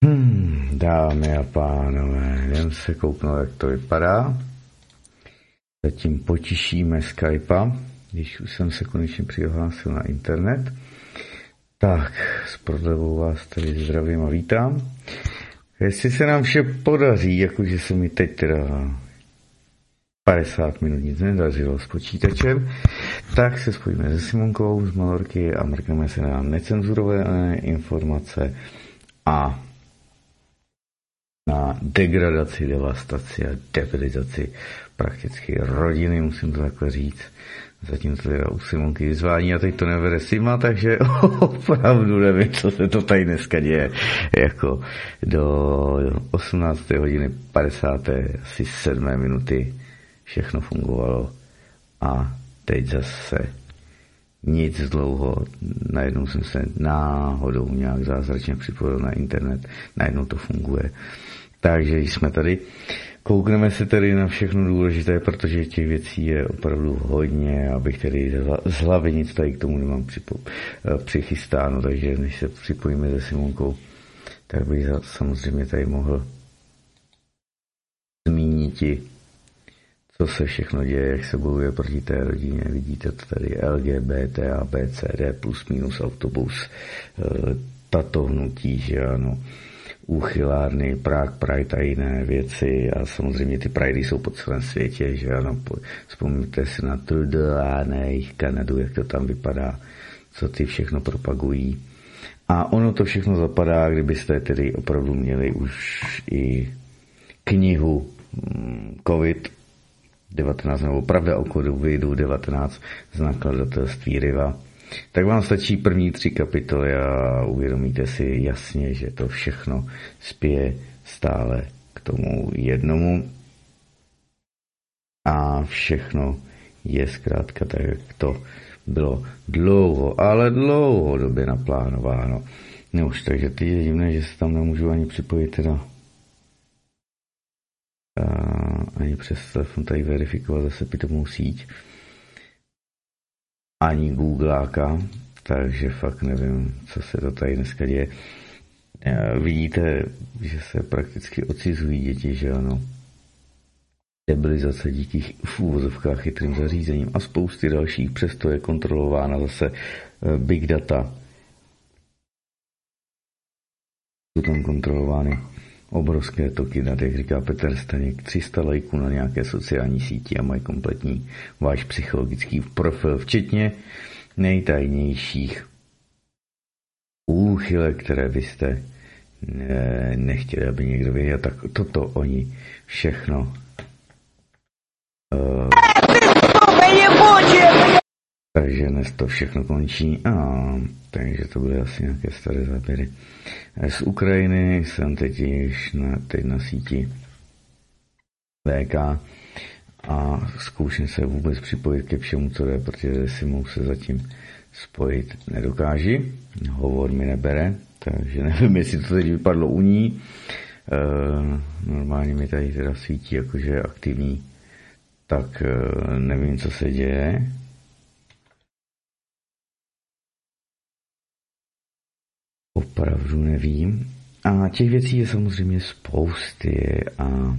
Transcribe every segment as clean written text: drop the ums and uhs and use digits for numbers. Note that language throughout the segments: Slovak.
Dámy a pánové, jdem se kouknout, jak to vypadá. Zatím potišíme Skypa, když už jsem se konečně přihlásil na internet. Tak, s prodlevou vás tady zdravím a vítám. Jestli se nám vše podaří, jakože se mi teď teda 50 minut nic nedařilo s počítačem, tak se spojíme se Simonkou z Malorky a mrkneme se na necenzurované informace a na degradaci, devastaci a debilizaci prakticky rodiny, musím to takhle říct. Zatím to teda u Simonky vyzvání a teď to nevede Sima, takže opravdu nevím, co se to tady dneska děje. Jako do 18. hodiny 57. minuty všechno fungovalo a teď zase nic dlouho, najednou jsem se náhodou nějak zázračně připojil na internet, najednou to funguje. Takže jsme tady, koukneme se tedy na všechno důležité, protože těch věcí je opravdu hodně, abych tedy z hlavy nic tady k tomu nemám přichystáno, takže než se připojíme se Simonkou, tak bych samozřejmě tady mohl zmínit, co se všechno děje, jak se bojuje proti té rodině. Vidíte to tady LGBT, ABCD, plus minus autobus, tato hnutí, že ano, úchylárny, Prague Pride a jiné věci a samozřejmě ty Pridey jsou po celém světě, že ano, vzpomněte si na Trudeau a ne jejich Kanadu, jak to tam vypadá, co ty všechno propagují. A ono to všechno zapadá, kdybyste tedy opravdu měli už i knihu COVID-19, nebo Pravda o COVID-19 z nakladatelství Riva, tak vám stačí první 3 kapitoly a uvědomíte si jasně, že to všechno spěje stále k tomu jednomu a všechno je zkrátka tak, jak to bylo dlouhodobě naplánováno. No už, takže teď je divné, že se tam nemůžu ani připojit teda ani přes telefon tady verifikovat zase pitomou síť, ani Googláka, takže fakt nevím, co se to tady dneska děje. Vidíte, že se prakticky odcizují děti, že ano. Debilizace díky v úvozovkách chytrým zařízením a spousty dalších, přesto je kontrolována zase big data. Jsou tam kontrolovány obrovské toky dat, jak říká Petr Staněk, 300 lajků na nějaké sociální síti a mají kompletní váš psychologický profil, včetně nejtajnějších úchylek, které byste nechtěli, aby někdo věděl, tak toto oni všechno takže dnes to všechno končí. Takže to byly asi nějaké staré záběry. Z Ukrajiny jsem teď již teď na síti VK a zkouším se vůbec připojit ke všemu, co jde, protože si mou se zatím spojit nedokáži. Hovor mi nebere, takže nevím, jestli to teď vypadlo u ní. Normálně mi tady teda svítí, jakože je aktivní, tak nevím, co se děje. Opravdu nevím. A těch věcí je samozřejmě spousty a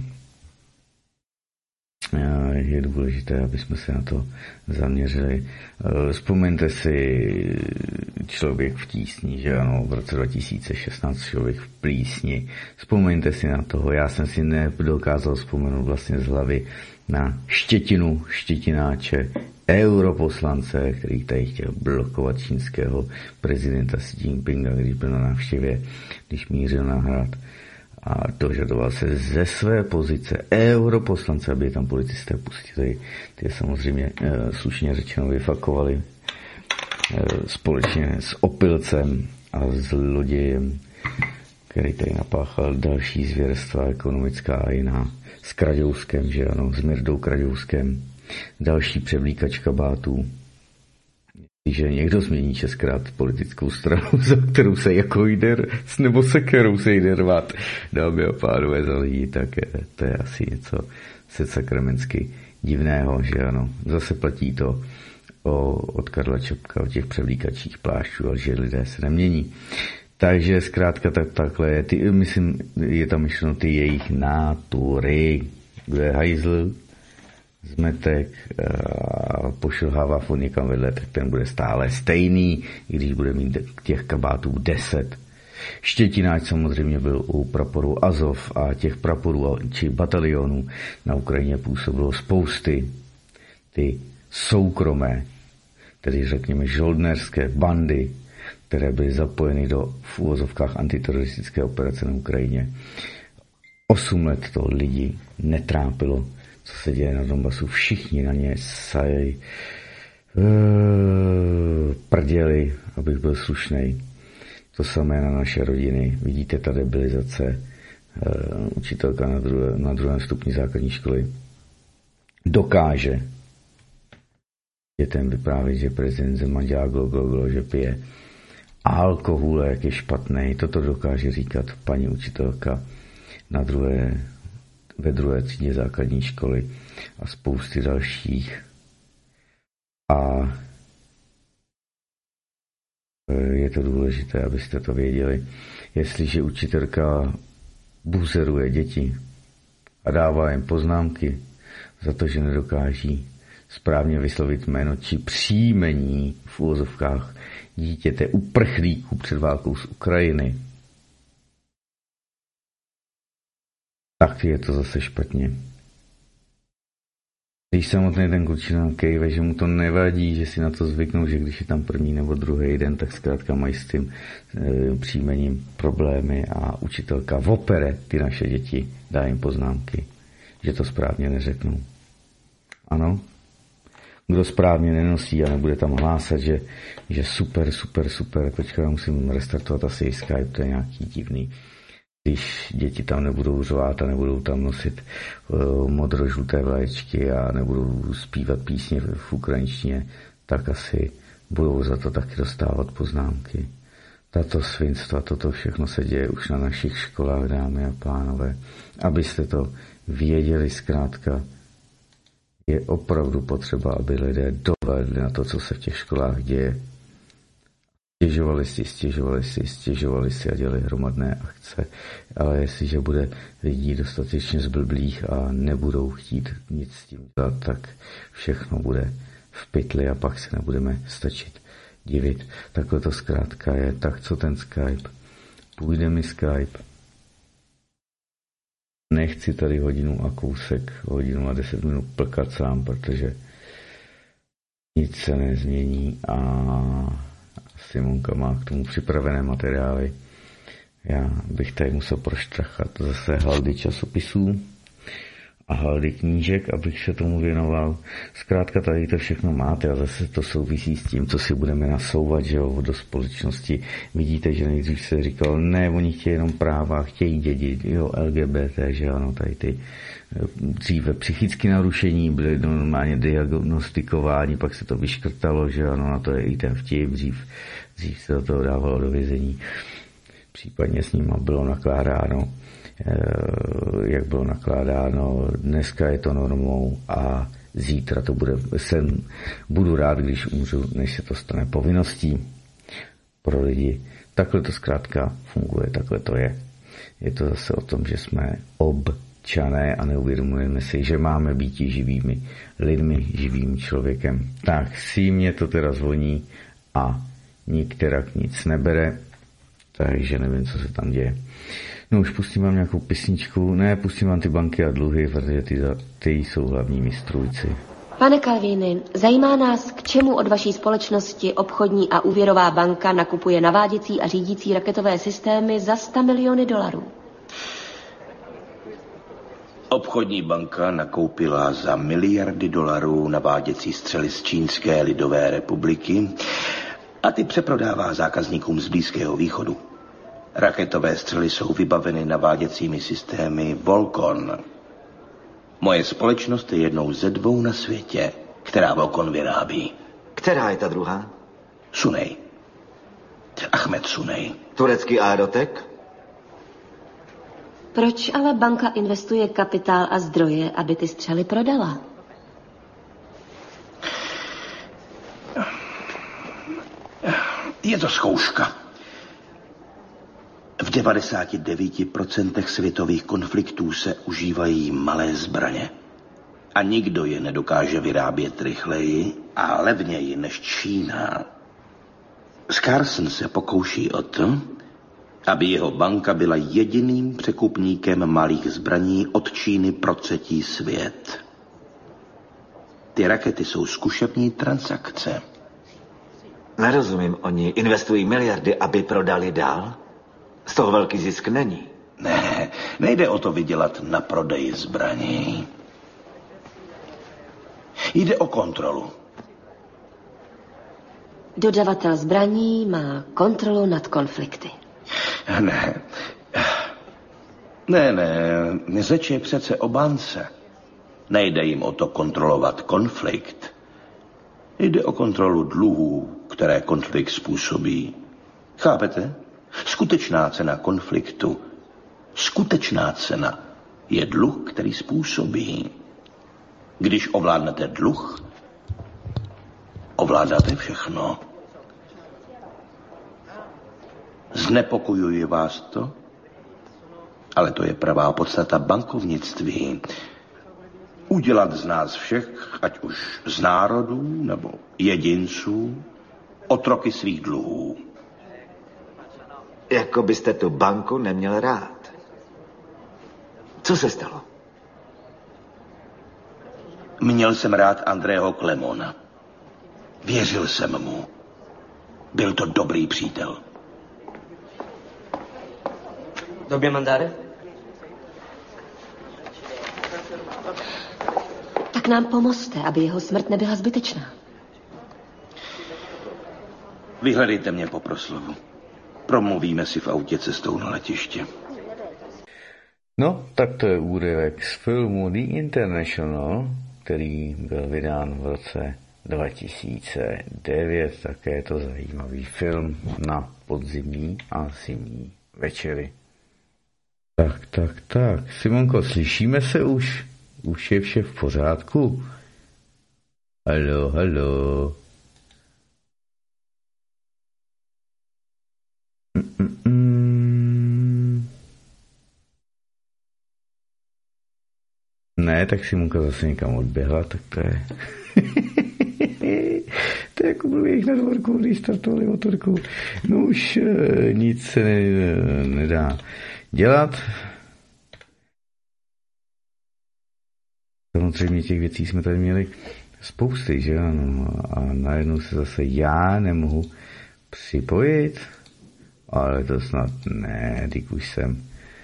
je důležité, aby jsme se na to zaměřili. Vzpomeňte si Člověk v tísni, že ano, v roce 2016 Člověk v plísni. Vzpomeňte si na toho, já jsem si nedokázal vzpomenout vlastně z hlavy na Štětináče, europoslance, který tady chtěl blokovat čínského prezidenta Xi Jinpinga, když byl na návštěvě, když mířil na hrad a dožadoval se ze své pozice europoslance, aby je tam policisté pustili. Ty samozřejmě slušně řečeno vyfakovali společně s opilcem a zlodějem, který tady napáchal další zvěrstva ekonomická a jiná, s Kraďouskem, že ano, s Mirdou Kraďouskem, další převlíkač kabátů. Že někdo změní šestkrát politickou stranu, za kterou se jako jde, nebo se kterou se jde rvat, dámy a pánové, za lidi, tak to je asi něco se sakramensky divného, že ano. Zase platí to od Karla Čapka, o těch převlíkačích plášťů, ale že lidé se nemění. Takže zkrátka takhle je. Myslím, je tam myšleno ty jejich nátury. Kdo je hajzl, zmetek a pošilhává furt někam vedle, tak ten bude stále stejný, i když bude mít těch kabátů 10. Štětináč samozřejmě byl u praporu Azov a těch praporů či batalionů na Ukrajině působilo spousty. Ty soukromé, tedy řekněme žoldnerské bandy, které byly zapojeny do v uvozovkách antiteroristické operace na Ukrajině. 8 let to lidi netrápilo, co se děje na Donbasu. Všichni na ně sají prděli, abych byl slušnej. To samé na naše rodiny. Vidíte, ta debilizace. Učitelka na druhém stupni základní školy dokáže dětem vyprávět, že prezident Zeman dělá glo, že pije alkohol, jak je špatný. Toto dokáže říkat paní učitelka ve druhé třídě základní školy a spousty dalších. A je to důležité, abyste to věděli. Jestliže učitelka buzeruje děti a dává jim poznámky za to, že nedokáží správně vyslovit jméno či příjmení v uvozovkách dítěte uprchlíků před válkou z Ukrajiny, tak je to zase špatně. Když samotný ten klučina kejve, že mu to nevadí, že si na to zvyknou, že když je tam první nebo druhý den, tak zkrátka mají s tím příjmením problémy a učitelka opere ty naše děti, dá jim poznámky, že to správně neřeknou. Ano? Kdo správně nenosí a nebude tam hlásat, že super, počkej, musím restartovat asi Skype, to je nějaký divný. Když děti tam nebudou řvát a nebudou tam nosit modrožluté vlaječky a nebudou zpívat písně v ukrajinštině, tak asi budou za to taky dostávat poznámky. Tato svinstva, toto všechno se děje už na našich školách, dámy a pánové. Abyste to věděli zkrátka, je opravdu potřeba, aby lidé dohlédli na to, co se v těch školách děje. Stěžovali si a dělali hromadné akce, ale jestliže bude lidí dostatečně zblblých a nebudou chtít nic s tím dělat, tak všechno bude v pytli a pak se nebudeme stačit divit. Takhle to zkrátka je. Tak co ten Skype? Půjde mi Skype. Nechci tady hodinu a 10 minut plkat sám, protože nic se nezmění a Simonka má k tomu připravené materiály. Já bych tady musel proštrachat zase haldy časopisů a haldy knížek, abych se tomu věnoval. Zkrátka tady to všechno máte a zase to souvisí s tím, co si budeme nasouvat, že jo, do společnosti. Vidíte, že nejdřív se říkal, ne, oni chtějí jenom práva, chtějí dědit, jo, LGBT, že ano, tady ty dříve psychické narušení byly normálně diagnostikováni, pak se to vyškrtalo, že ano, na to je i ten vtip, dřív se do toho dávalo do vězení. Případně s nima bylo nakládáno, jak bylo nakládáno, dneska je to normou a zítra to bude, budu rád, když umřu, než se to stane povinností pro lidi. Takhle to zkrátka funguje, takhle to je. Je to zase o tom, že jsme občané a neuvědomujeme si, že máme být živými lidmi, živým člověkem. Tak si mě to teda zvoní a nikterak nic nebere, takže nevím, co se tam děje. No už pustím vám nějakou písničku, ne, pustím vám ty banky a dluhy, protože ty jsou hlavními strůjci. Pane Calvini, zajímá nás, k čemu od vaší společnosti obchodní a úvěrová banka nakupuje naváděcí a řídící raketové systémy za $100 miliony. Obchodní banka nakoupila za miliardy dolarů naváděcí střely z Čínské lidové republiky a ty přeprodává zákazníkům z Blízkého východu. Raketové střely jsou vybaveny naváděcími systémy Volcon. Moje společnost je jednou ze 2 na světě, která Volcon vyrábí. Která je ta druhá? Sunej. Ahmed Sunej. Turecký Aerotek? Proč ale banka investuje kapitál a zdroje, aby ty střely prodala? Je to zkouška. V 99% světových konfliktů se užívají malé zbraně. A nikdo je nedokáže vyrábět rychleji a levněji než Čína. Scarson se pokouší o to, aby jeho banka byla jediným překupníkem malých zbraní od Číny pro třetí svět. Ty rakety jsou zkušební transakce. Nerozumím, oni investují miliardy, aby prodali dál? Z toho velký zisk není. Ne, nejde o to vydělat na prodeji zbraní. Jde o kontrolu. Dodavatel zbraní má kontrolu nad konflikty. Ne, řeč je přece o bance. Nejde jim o to kontrolovat konflikt. Jde o kontrolu dluhů, které konflikt způsobí. Chápete? Skutečná cena konfliktu, skutečná cena je dluh, který způsobí. Když ovládnete dluh, ovládáte všechno. Znepokojuje vás to? Ale to je pravá podstata bankovnictví. Udělat z nás všech, ať už z národů nebo jedinců, otroky svých dluhů. Jako byste tu banku neměl rád. Co se stalo? Měl jsem rád Andrého Klemona. Věřil jsem mu. Byl to dobrý přítel. Dobře, mandáre? Tak nám pomozte, aby jeho smrt nebyla zbytečná. Vyhledejte mě po proslovu. Promluvíme si v autě cestou na letiště. No, tak to je úryvek z filmu The International, který byl vydán v roce 2009. Také je to zajímavý film na podzimní a zimní večery. Tak. Simonko, slyšíme se už? Už je vše v pořádku? Haló. Ne, tak Simonka zase někam odběhla, tak to je... To je jako byl jejich na dvorku, když startovali motorku. No už nic se nedá dělat. Samozřejmě těch věcí jsme tady měli spousty, že ano. A najednou se zase já nemohu připojit, ale to snad ne, když už jsem.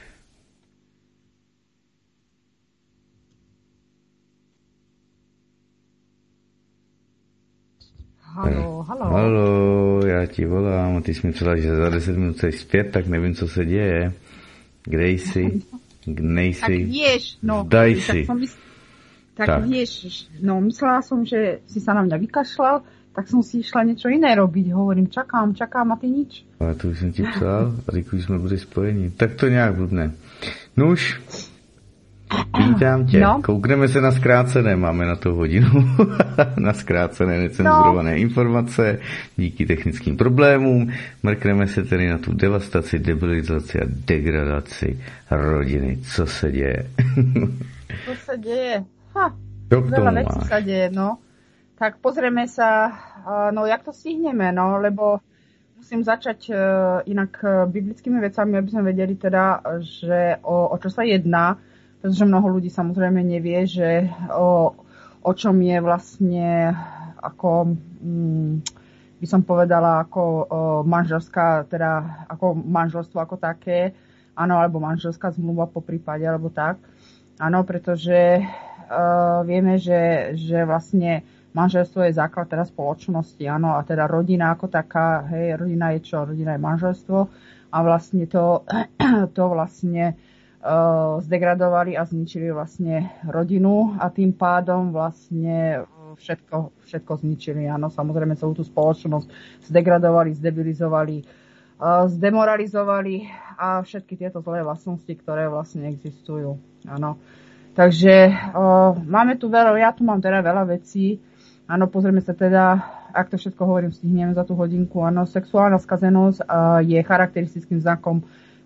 Haló, já ti volám a ty jsi mi psala, že za 10 minut jsi zpět, tak nevím, co se děje. Kde jsi? Nejsi? Tak vieš, no. Daj si. Tak vieš, no myslela som, že si sa na mňa vykašľal, tak som si išla niečo iné robiť. Hovorím, čakám a ty nič. Ale to už jsem ti psal a když jsme byli spojeni. Tak to nějak blbne. No už, vítám tě. No. Koukneme se na zkrácené, máme na to hodinu. Na zkrácené necenzurované informace díky technickým problémům. Mrkneme se tedy na tu devastaci, debilizaci a degradaci rodiny. Co se děje? Co se děje? Veľa vecí sa deje, no. Tak pozrieme sa, no jak to stihneme, no, lebo musím začať inak biblickými vecami, aby sme vedeli teda, že o čo sa jedná, pretože mnoho ľudí samozrejme nevie, že o čom je vlastne, ako by som povedala, ako manželská, teda ako manželstvo ako také, áno, alebo manželská zmluva po prípade, alebo tak. Áno, pretože vieme, že vlastne manželstvo je základ teda spoločnosti, áno, a teda rodina ako taká, hej, rodina je čo? Rodina je manželstvo a vlastne to vlastne zdegradovali a zničili vlastne rodinu a tým pádom vlastne všetko zničili, áno, samozrejme celú tú spoločnosť zdegradovali, zdebilizovali, zdemoralizovali a všetky tieto zlé vlastnosti, ktoré vlastne existujú, áno. Takže máme tu ja tu mám teda veľa vecí. Áno, pozrieme sa teda, ak to všetko hovorím, stihneme za tú hodinku. Áno, sexuálna skazenosť je charakteristickým znakom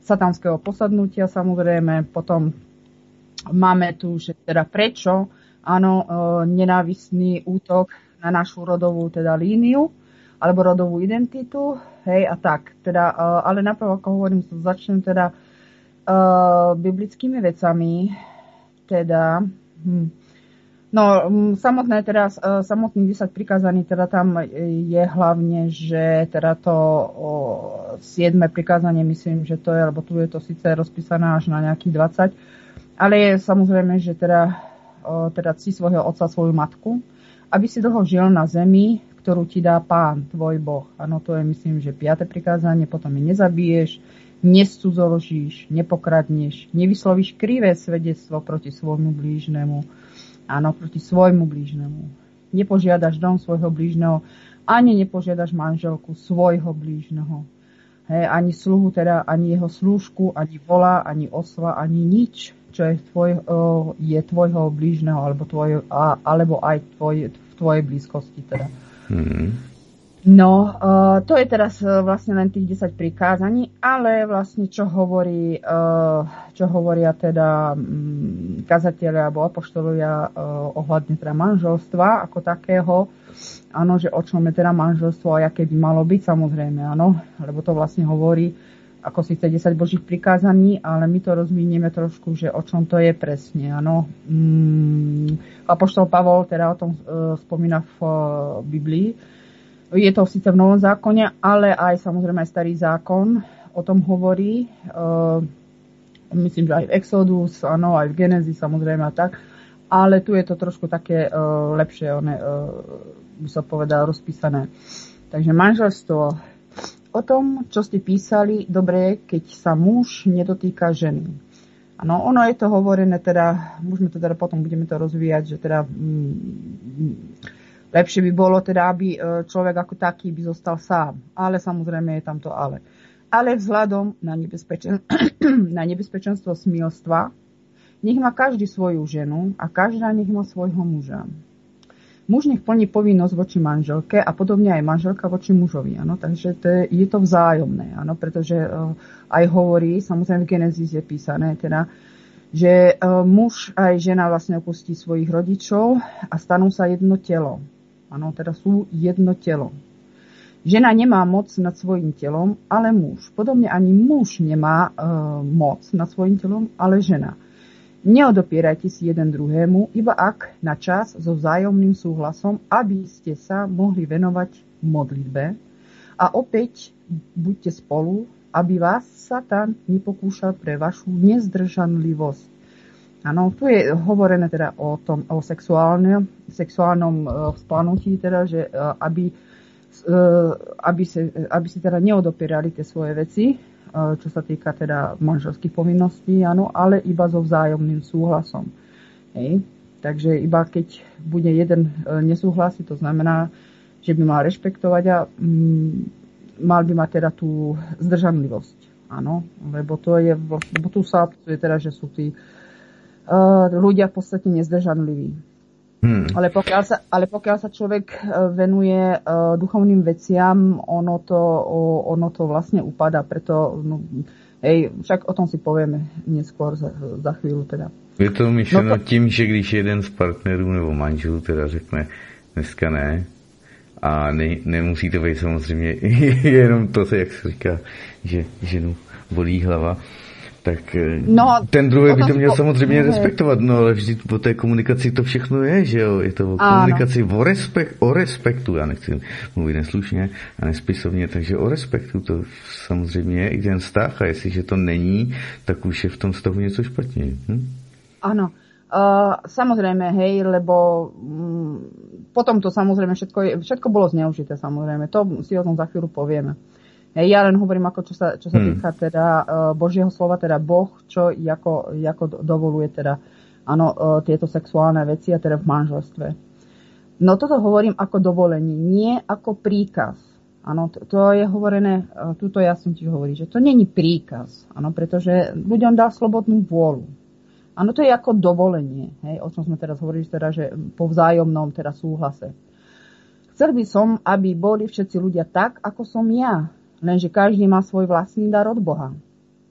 satanského posadnutia samozrejme. Potom máme tu, že teda prečo, áno, nenávistný útok na našu rodovú teda líniu, alebo rodovú identitu, hej, a tak. Teda, ale napravo, ako hovorím, začnem teda biblickými vecami, teda, samotných 10 prikázaní, teda tam je hlavne, že teda to 7. prikázanie, myslím, že to je, lebo tu je to síce rozpísané až na nejakých 20, ale je samozrejme, že teda cti svojho otca, svoju matku, aby si dlho žil na zemi, ktorú ti dá Pán, tvoj Boh. Áno, to je, myslím, že 5. prikázanie, potom je nezabiješ, nescudzoložíš, nepokradneš, nevyslovíš krivé svedectvo proti svojmu blížnemu. Áno, proti svojmu blížnemu. Nepožiadaš dom svojho blížneho, ani nepožiadaš manželku svojho blížneho. Hej, ani sluhu, teda ani jeho slúžku, ani vola, ani osla, ani nič, čo je tvojho blížneho, alebo aj v tvojej blízkosti. Teda. No, to je teraz vlastne len tých 10 prikázaní, ale vlastne čo hovoria teda kazatelia alebo apoštolovia ohľadne teda manželstva ako takého, áno, že o čom je teda manželstvo a aké by malo byť, samozrejme, áno, lebo to vlastne hovorí ako síce 10 Božích prikázaní, ale my to rozmínieme trošku, že o čom to je presne, áno. Apoštol Pavol teda o tom spomína v Biblii. Je to síce v Novom zákone, ale aj samozrejme aj Starý zákon o tom hovorí. Myslím, že aj v Exodus, áno, aj v Genesis samozrejme a tak. Ale tu je to trošku také lepšie, by sa povedal, rozpísané. Takže manželstvo. O tom, čo ste písali, dobre, keď sa muž nedotýka ženy. Áno, ono je to hovorené, teda, môžeme to teda potom budeme to rozvíjať, že teda lepšie by bolo teda, aby človek ako taký by zostal sám. Ale samozrejme je tam to ale. Ale vzhľadom na nebezpečenstvo smilstva, nech má každý svoju ženu a každá nech má svojho muža. Muž nech plní povinnosť voči manželke a podobne aj manželka voči mužovi. Ano? Takže je to vzájomné, ano? Pretože aj hovorí, samozrejme v Genesis je písané, teda, že muž aj žena vlastne opustí svojich rodičov a stanú sa jedno telo. Áno, teda sú jedno telo. Žena nemá moc nad svojím telom, ale muž. Podobne ani muž nemá moc nad svojím telom, ale žena. Neodopierajte si jeden druhému, iba ak na čas so vzájomným súhlasom, aby ste sa mohli venovať modlitbe. A opäť buďte spolu, aby vás Satan nepokúšal pre vašu nezdržanlivosť. Áno, tu je hovorené teda o sexuálnom vzplanutí, teda, že aby si teda neodopierali tie svoje veci, čo sa týka teda manželských povinností, áno, ale iba so vzájomným súhlasom. Hej. Takže iba keď bude jeden nesúhlasiť, to znamená, že by mal rešpektovať a mal by mať teda tú zdržanlivosť. Áno, lebo tu sa aplikuje teda, že sú tí ľudia v podstate nezdržanliví. Ale pokiaľ sa človek venuje duchovným veciam, ono to vlastne upadá, preto však o tom si povieme neskôr za chvíľu teda. Je to myšleno tím, že když jeden z partnerů nebo manželů teda řekne dneska ne, a nemusí to být samozřejmě jenom to, jak se říká, že ženu bolí hlava, tak ten druhý by to měl samozřejmě respektovat, no ale vždy po té komunikaci to všechno je, že jo, je to o komunikaci, o respektu, já nechci mluvit neslušně a nespisovně, takže o respektu to samozřejmě je i ten vztah a jestliže to není, tak už je v tom vztahu něco špatně. Áno, samozrejme, hej, lebo potom to samozrejme všetko bolo zneužité, samozrejme, to si o tom za chvíľu povieme. Ja len hovorím, ako čo sa týka teda Božieho slova, teda Boh, čo ako dovoluje teda tieto sexuálne veci a teda v manželstve. No toto hovorím ako dovolenie, nie ako príkaz. Áno, to je hovorené, tuto ja som ti hovorí, že to není príkaz, áno, pretože ľuďom dá slobodnú vôľu. Áno, to je ako dovolenie, hej, o čom sme teraz hovorili, teda, že po vzájomnom teda súhlase. Chcel by som, aby boli všetci ľudia tak, ako som ja. Lenže každý má svoj vlastný dar od Boha.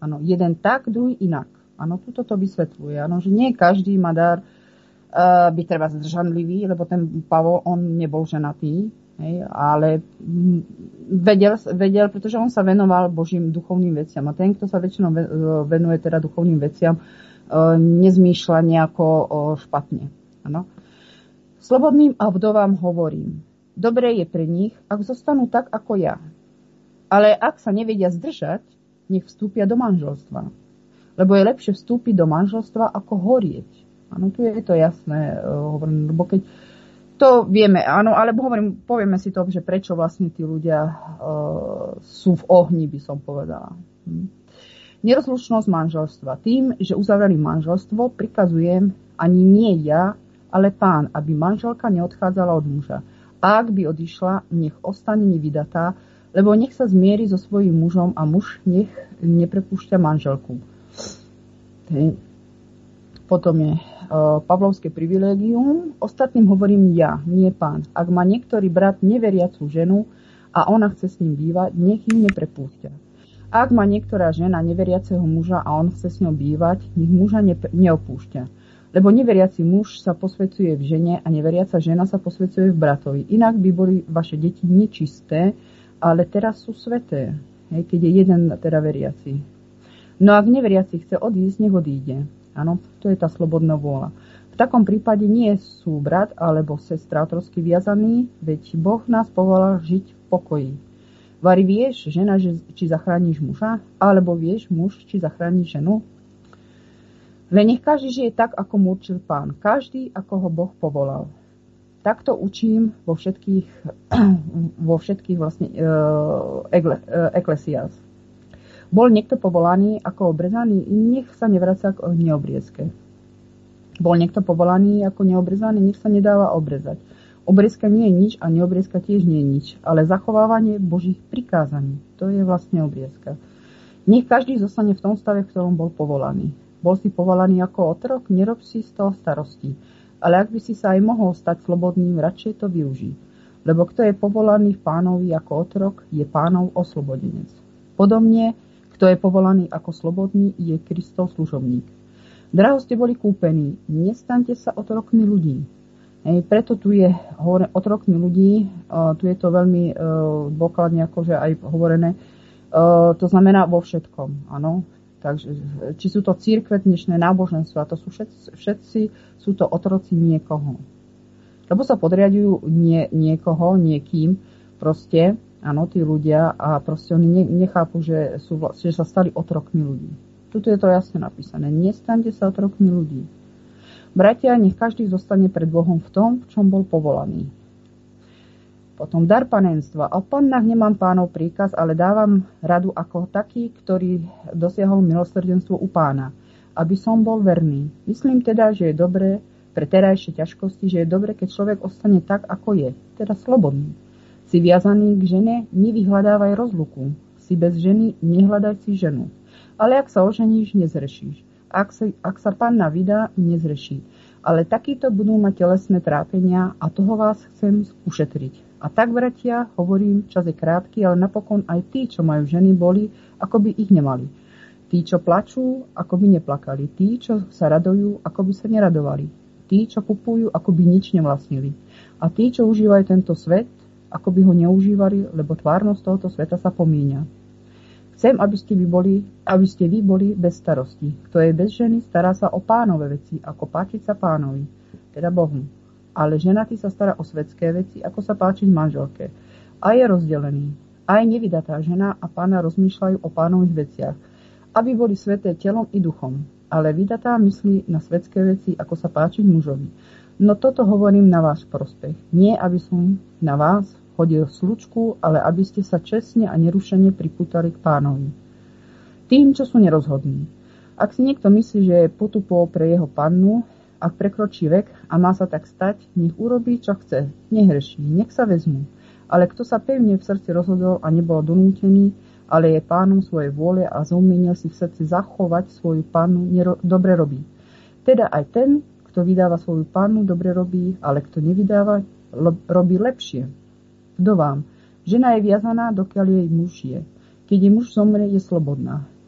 Áno, jeden tak, druhý inak. Áno, tuto to vysvetľuje. Áno, že nie každý má dar byť treba zdržanlivý, lebo ten Pavol, on nebol ženatý, hej, ale vedel, pretože on sa venoval Božím duchovným veciam. A ten, kto sa väčšinou venuje teda duchovným veciam, nezmýšľa nejako špatne. Áno. Slobodným a vdovám hovorím, dobré je pre nich, ak zostanú tak ako ja. Ale ak sa nevedia zdržať, nech vstúpia do manželstva. Lebo je lepšie vstúpiť do manželstva, ako horieť. Áno, tu je to jasné, hovorím, lebo keď to vieme, áno, ale hovorím, povieme si to, že prečo vlastne tí ľudia sú v ohni, by som povedala. Nerozlučnosť manželstva. Tým, že uzavreli manželstvo, prikazujem ani nie ja, ale Pán, aby manželka neodchádzala od muža. A ak by odišla, nech ostane nevydatá, lebo nech sa zmieri so svojím mužom a muž nech neprepúšťa manželku. Potom je Pavlovské privilégium. Ostatným hovorím ja, nie Pán. Ak má niektorý brat neveriacu ženu a ona chce s ním bývať, nech ju neprepúšťa. Ak má niektorá žena neveriaceho muža a on chce s ňou bývať, nech muža neopúšťa. Lebo neveriaci muž sa posväcuje v žene a neveriaca žena sa posväcuje v bratovi. Inak by boli vaše deti nečisté, ale teraz sú sveté, keď je jeden teda veriaci. No ak neveriaci chce odísť, nech odíde. Áno, to je tá slobodná vôľa. V takom prípade nie sú brat alebo sestra otrocky viazaní, veď Boh nás povolal žiť v pokoji. Vari vieš, žena, či zachrániš muža, alebo vieš, muž, či zachrániš ženu? Len nech každý žije tak, ako mu určil Pán. Každý, ako ho Boh povolal. Takto učím vo všetkých vlastne eklesiás. Bol niekto povolaný ako obrezaný, nech sa nevracia k neobriezke. Bol niekto povolaný ako neobrezaný, nech sa nedáva obrezať. Obriezka nie je nič a neobriezka tiež nie je nič, ale zachovávanie Božích prikázaní. To je vlastne obriezka. Nech každý zostane v tom stave, v ktorom bol povolaný. Bol si povolaný ako otrok, nerob si z toho starosti. Ale ak by si sa aj mohol stať slobodným, radšej to využij. Lebo kto je povolaný v Pánovi ako otrok, je Pánov oslobodenec. Podobne, kto je povolaný ako slobodný, je Kristov služobník. Draho ste boli kúpení, nestaňte sa otrokmi ľudí. Preto tu je otrokmi ľudí, tu je to veľmi dôkladne akože aj hovorené, to znamená vo všetkom, áno. Takže, či sú to cirkve, dnešné náboženstva, to sú všetci sú to otroci niekoho. Lebo sa podriadujú niekoho, niekým, proste, áno, tí ľudia a proste oni nechápu, že sa stali otrokmi ľudí. Tuto je to jasne napísané. Nestaňte sa otrokmi ľudí. Bratia, nech každý zostane pred Bohom v tom, v čom bol povolaný. Potom dar panenstva. O pannách nemám Pánov príkaz, ale dávam radu ako taký, ktorý dosiahol milosrdenstvo u Pána, aby som bol verný. Myslím teda, že je dobré pre terajšie ťažkosti, že je dobré, keď človek ostane tak, ako je, teda slobodný. Si viazaný k žene, nevyhľadávaj rozluku. Si bez ženy, nehľadaj si ženu. Ale ak sa oženíš, nezrešíš. Ak sa panna vydá, nezreší. Ale takíto budú mať telesné trápenia a toho vás chcem ušetriť. A tak, bratia, hovorím, čas je krátky, ale napokon aj tí, čo majú ženy, boli, ako by ich nemali. Tí, čo plačú, ako by neplakali. Tí, čo sa radujú, ako by sa neradovali. Tí, čo kupujú, ako by nič nevlastnili. A tí, čo užívajú tento svet, ako by ho neužívali, lebo tvárnosť tohoto sveta sa pomíňa. Chcem, aby ste vy boli bez starosti. Kto je bez ženy, stará sa o Pánove veci, ako páčiť sa Pánovi, teda Bohu. Ale ženatý sa stará o svetské veci, ako sa páčiť manželke. A je rozdelený. Aj nevydatá žena a Pána rozmýšľajú o Pánových veciach, aby boli sveté telom i duchom. Ale vydatá myslí na svetské veci, ako sa páčiť mužovi. No toto hovorím na váš prospech. Nie, aby som na vás hodil slučku, ale aby ste sa čestne a nerušene pripútali k Pánovi. Tým, čo sú nerozhodní. Ak si niekto myslí, že je potupou pre jeho pannu, ak prekročí vek a má sa tak stať, nech urobí, čo chce, nehreší, nech sa vezmú. Ale kto sa pevne v srdci rozhodol a nebol donútený, ale je pánom svojej vôle a zaumienil si v srdci zachovať svoju pannu, dobre robí. Teda aj ten, kto vydáva svoju pannu, dobre robí, ale kto nevydáva, robí lepšie. Vdovám. Žena je viazaná, dokiaľ jej muž je. Keď jej muž zomrie, je slobodná.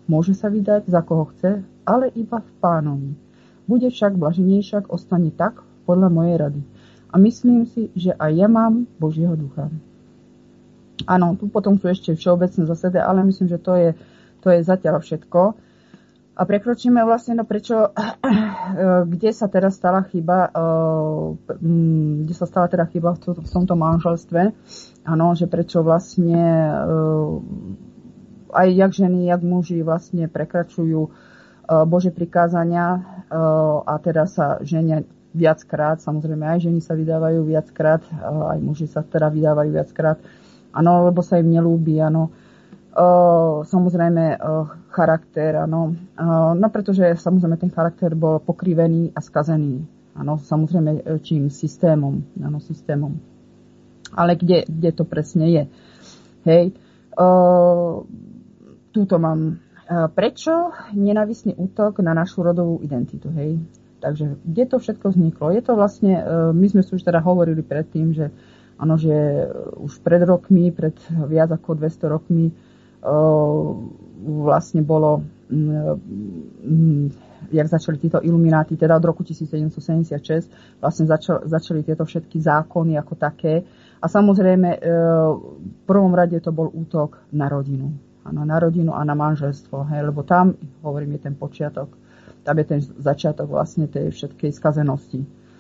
Môže sa vydať, za koho chce, ale iba v Pánovi. Bude však blaženejšia, ak ostane tak, podľa mojej rady. A myslím si, že aj ja mám Božieho ducha. Áno, tu potom sú ešte všeobecné zasady, ale myslím, že to je zatiaľ všetko. A prekročíme vlastne, kde sa teraz stala chyba, v tomto manželstve. Áno, že prečo vlastne aj jak ženy, jak muži vlastne prekračujú Božie prikázania a teda sa ženia viackrát. Samozrejme, aj ženy sa vydávajú viackrát, aj muži sa teda vydávajú viackrát. Áno, lebo sa im nelúbi, áno. Samozrejme charakter, áno. No pretože samozrejme ten charakter bol pokrivený a skazený. Áno, samozrejme čím? Systémom. Áno, systémom. Ale kde to presne je? Hej. Túto mám. Prečo nenávistný útok na našu rodovú identitu? Hej. Takže kde to všetko vzniklo? Je to vlastne, my sme si už teda hovorili predtým, že áno, že už pred viac ako 200 rokmi vlastne bolo, jak začali títo ilumináti, teda od roku 1776, vlastne začali tieto všetky zákony ako také. A samozrejme, v prvom rade to bol útok na rodinu. Na rodinu a na manželstvo. Hej, lebo tam, hovorím, je ten počiatok, tam je ten začiatok vlastne tej všetkej skazenosti.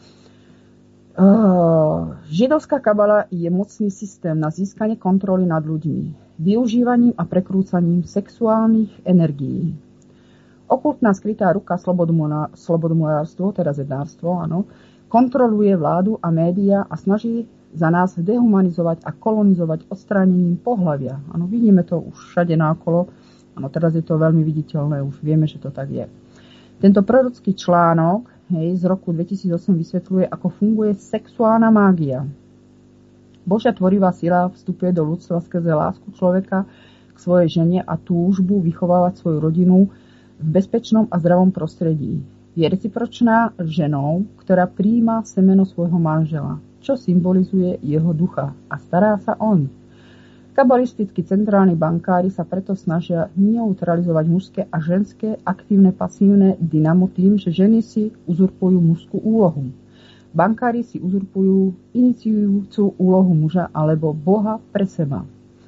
Židovská kabala je mocný systém na získanie kontroly nad ľuďmi, využívaním a prekrúcaním sexuálnych energií. Okultná skrytá ruka slobodomorárstvo, teda zednárstvo, áno, kontroluje vládu a médiá a snaží za nás dehumanizovať a kolonizovať odstránením pohlavia. Áno, vidíme to už všade náokolo. Áno, teraz je to veľmi viditeľné, už vieme, že to tak je. Tento prorocký článok z roku 2008 vysvetľuje, ako funguje sexuálna mágia. Božia tvorivá sila vstupuje do ľudstva skrze lásku človeka k svojej žene a túžbu vychovávať svoju rodinu v bezpečnom a zdravom prostredí. Je recipročná ženou, ktorá prijíma semeno svojho manžela, čo symbolizuje jeho ducha a stará sa oň. Kabalistickí centrálni bankári sa preto snažia neutralizovať mužské a ženské aktívne pasívne dynamo tým, že ženy si uzurpujú mužskú úlohu. Bankári si uzurpujú iniciujúcu úlohu muža alebo Boha pre seba.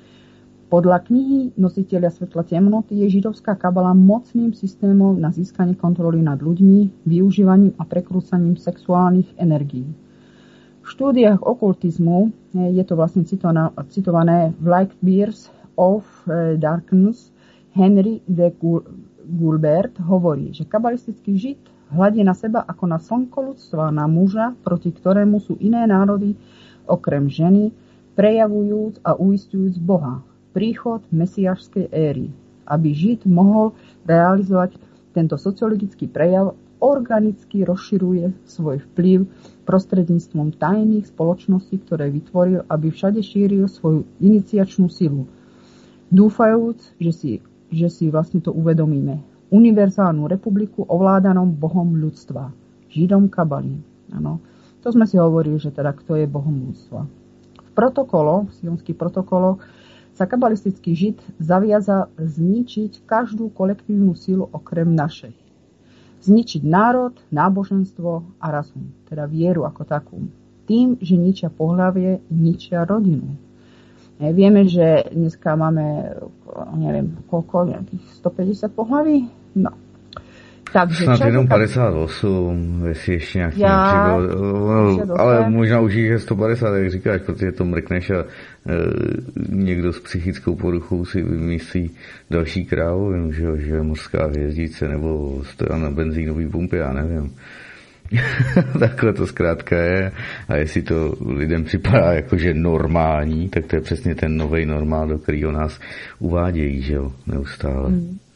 Podľa knihy Nositelia svetla temnoty je židovská kabala mocným systémom na získanie kontroly nad ľuďmi, využívaním a prekrúcaním sexuálnych energií. V štúdiách okultizmu je to vlastne citované v Light Bears of Darkness. Henry de Gulbert hovorí, že kabalistický žid hľadí na seba ako na slnko ľudstva, na muža, proti ktorému sú iné národy, okrem ženy, prejavujúc a uisťujúc Boha. Príchod mesiášskej éry. Aby žid mohol realizovať tento sociologický prejav, organicky rozširuje svoj vplyv prostredníctvom tajných spoločností, ktoré vytvoril, aby všade šíril svoju iniciačnú silu. Dúfajúc, že si vlastne to uvedomíme. Univerzálnu republiku ovládanom Bohom ľudstva. Židom kabali. Ano. To sme si hovorili, že teda kto je Bohom ľudstva. V sionských protokoloch, sa kabalistický žid zaviazal zničiť každú kolektívnu silu okrem našej. Zničiť národ, náboženstvo a rasu, teda vieru ako takú. Tým, že ničia pohlavie, ničia rodinu. Vieme, že dneska máme, neviem, koľko, nejakých 150 pohlaví? No. Takže snad jenom 58, jestli ještě nějaký ale možná už je 150, jak říkáš, protože to mrkneš a někdo s psychickou poruchou si vymyslí další krávu, že je mořská hvězdice nebo stojí na benzínový pumpě, já nevím. Takhle to zkrátka je a jestli to lidem připadá jakože normální, tak to je přesně ten novej normál, do kterého nás uvádějí, že jo, neustále.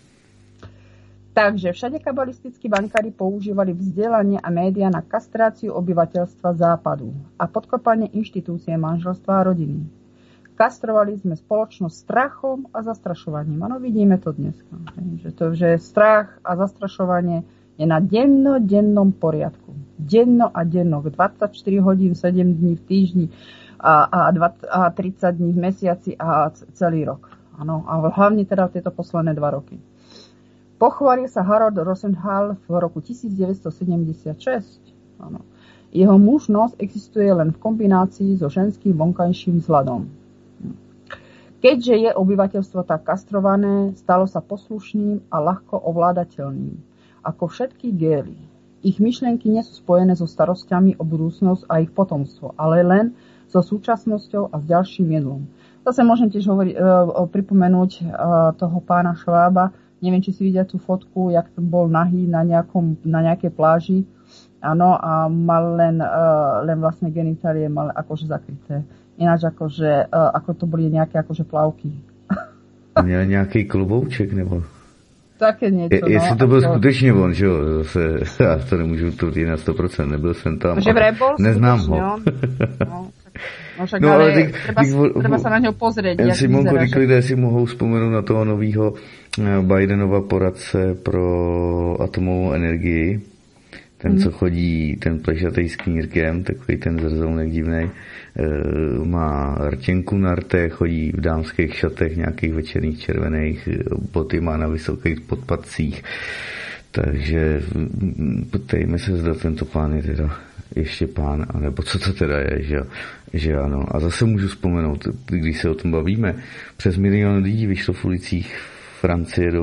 Takže všade kabalistickí bankári používali vzdelanie a média na kastráciu obyvateľstva západu a podkopanie inštitúcie manželstva a rodiny. Kastrovali sme spoločnosť strachom a zastrašovaním. Áno, vidíme to dnes. Že strach a zastrašovanie je na dennodennom poriadku. Denno a denno, 24 hodín, 7 dní v týždni a 30 dní v mesiaci a celý rok. Áno, a hlavne teda tieto posledné 2 roky. Pochválil sa Harold Rosenthal v roku 1976. Áno. Jeho mužnosť existuje len v kombinácii so ženským vonkajším vzhľadom. Keďže je obyvateľstvo tak kastrované, stalo sa poslušným a ľahko ovládateľným, ako všetky gély. Ich myšlienky nie sú spojené so starosťami o budúcnosť a ich potomstvo, ale len so súčasnosťou a s ďalším jedlom. Zase môžem tiež pripomenúť toho pána Švába. Neviem, či si vidia tú fotku, jak bol nahý na nejakej pláži. Áno, a mal len vlastne genitálie mal akože zakryté. Ináč akože, ako to boli nejaké akože plavky. Měl nějaký klobouček, nebo? Také niečo, Jestli to byl skutečně on, že jo, já to nemůžu tvrdit na 100%, nebyl jsem tam. Že vraj bol neznám skutečne, ho. No však ale treba sa na ňo pozrieť, jak Simonko, vyzerá. lidé si mohou vzpomenout na toho novýho Bidenova poradce pro atomovou energii. Ten, co chodí, ten plešatej s knírkem, takový ten zrzounek divnej, má rtěnku na rtě, chodí v dámských šatech, nějakých večerných červených, boty má na vysokých podpatcích. Takže ptejme se, zda tento pán je teda ještě pán, anebo co to teda je, že ano. A zase můžu vzpomenout, když se o tom bavíme, přes 1 milion lidí vyšlo v ulicích Francie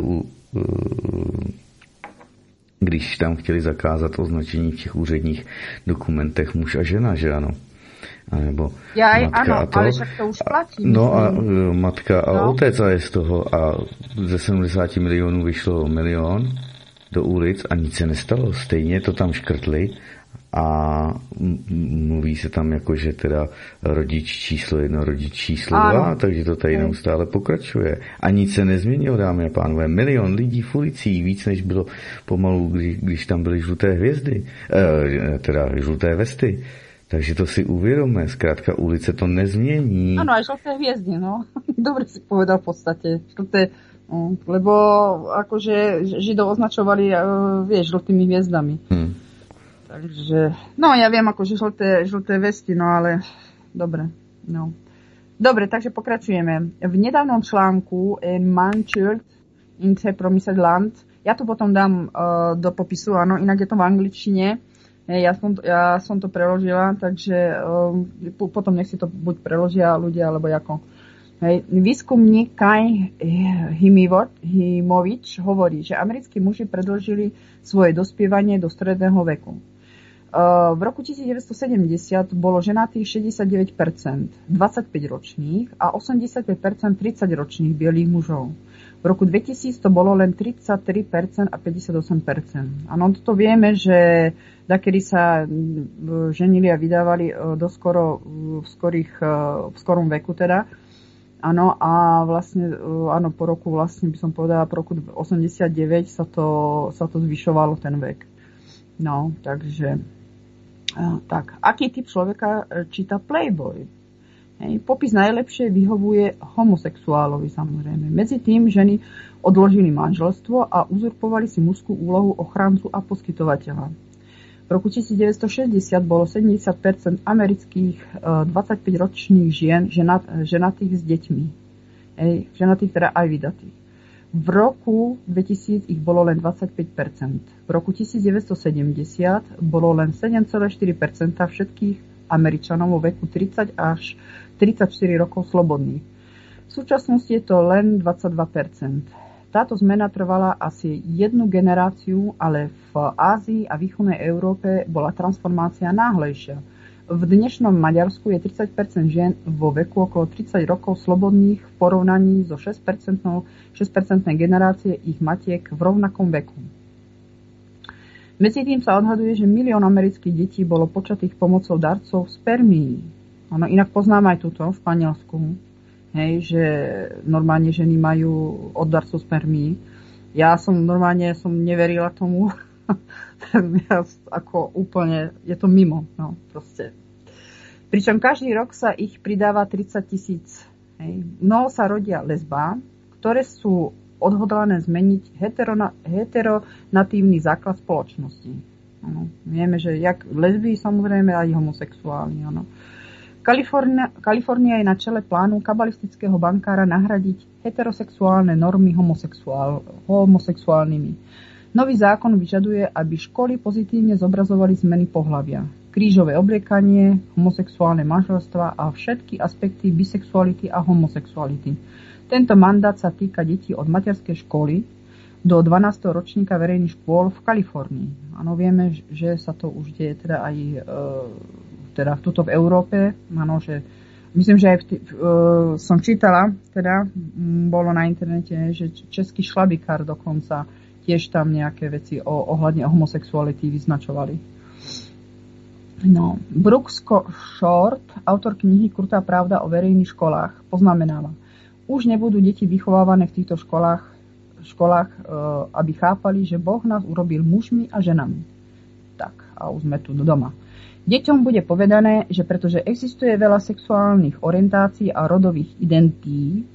když tam chtěli zakázat označení v těch úředních dokumentech muž a žena, že ano. A nebo matka ano, a to. ale však to už platí. No a matka a otec a je z toho a ze 70 milionů vyšlo 1 milion do ulic a nic se nestalo. Stejně to tam škrtli a mluví se tam jako, že teda rodič číslo 1, rodič číslo 2, takže to tady neustále pokračuje. A nic se nezměnilo, dámy a pánové. 1 milion lidí v ulicích, víc než bylo pomalu, když tam byly žluté hvězdy, teda žluté vesty. Takže to si uvědomme, zkrátka ulice to nezmění. Áno, aj žlté hviezdy, no. Dobre si povedal v podstate. Žlté, lebo akože Židov označovali, vieš, žltými hviezdami. Takže, no ja viem, akože žlté vesty, no ale dobre, no. Dobre, takže pokračujeme. V nedávnom článku Manchurd in the Promised Land, ja to potom dám do popisu, áno, inak je to v angličtine. Ja som to preložila, takže potom nech si to buď preložia ľudia, alebo ako. Hej. Výskumník Kai Himovič hovorí, že americkí muži predĺžili svoje dospievanie do stredného veku. V roku 1970 bolo ženatých 69%, 25-ročných a 85% 30-ročných bielých mužov. V roku 2000 to bolo len 33% a 58%. Áno, toto vieme, že dakedy sa ženili a vydávali doskoro v skorom veku teda. Áno, a vlastne áno, po roku vlastne by som povedala, po roku 89 sa to zvyšovalo ten vek. No, takže tak. Aký typ človeka číta Playboy? Hej, popis najlepšie vyhovuje homosexuálovi, samozrejme. Medzi tým ženy odložili manželstvo a uzurpovali si mužskú úlohu ochrancu a poskytovateľa. V roku 1960 bolo 70% amerických 25-ročných žien ženatých s deťmi. Hej, ženatých teda aj vydatých. V roku 2000 ich bolo len 25%. V roku 1970 bolo len 7,4% všetkých Američanov vo veku 30 až 34 rokov slobodných. V súčasnosti je to len 22%. Táto zmena trvala asi 1 generáciu, ale v Ázii a východnej Európe bola transformácia náhlejšia. V dnešnom Maďarsku je 30% žien vo veku okolo 30 rokov slobodných v porovnaní so 6% generácie ich matiek v rovnakom veku. Medzi tým sa odhaduje, že 1 milión amerických detí bolo počatých pomocou darcov spermií. Áno, inak poznám aj túto v Španielsku, hej, že normálne ženy majú od darcov spermií. Ja som neverila tomu. Ja ako úplne, je to mimo, no proste. Pričom každý rok sa ich pridáva 30 000. Mnoho sa rodia lesbá, ktoré sú odhodlané zmeniť heteronatívny základ spoločnosti. Ano. Vieme, že jak lesby samozrejme aj homosexuálni. Ano. Kalifornia je na čele plánu kabalistického bankára nahradiť heterosexuálne normy homosexuálnymi. Nový zákon vyžaduje, aby školy pozitívne zobrazovali zmeny pohlavia, krížové obliekanie, homosexuálne manželstvá a všetky aspekty bisexuality a homosexuality. Tento mandát sa týka detí od materskej školy do 12. ročníka verejných škôl v Kalifornii. Áno, vieme, že sa to už deje teda aj teda tuto v Európe. Áno, že myslím, že aj som čítala, teda bolo na internete, že český šlabikár dokonca tiež tam nejaké veci ohľadne homosexuality vyznačovali. No, Brooks Short, autor knihy Krutá pravda o verejných školách, poznamenáva: už nebudú deti vychovávané v týchto školách, aby chápali, že Boh nás urobil mužmi a ženami. Tak, a už sme tu doma. Deťom bude povedané, že pretože existuje veľa sexuálnych orientácií a rodových identít,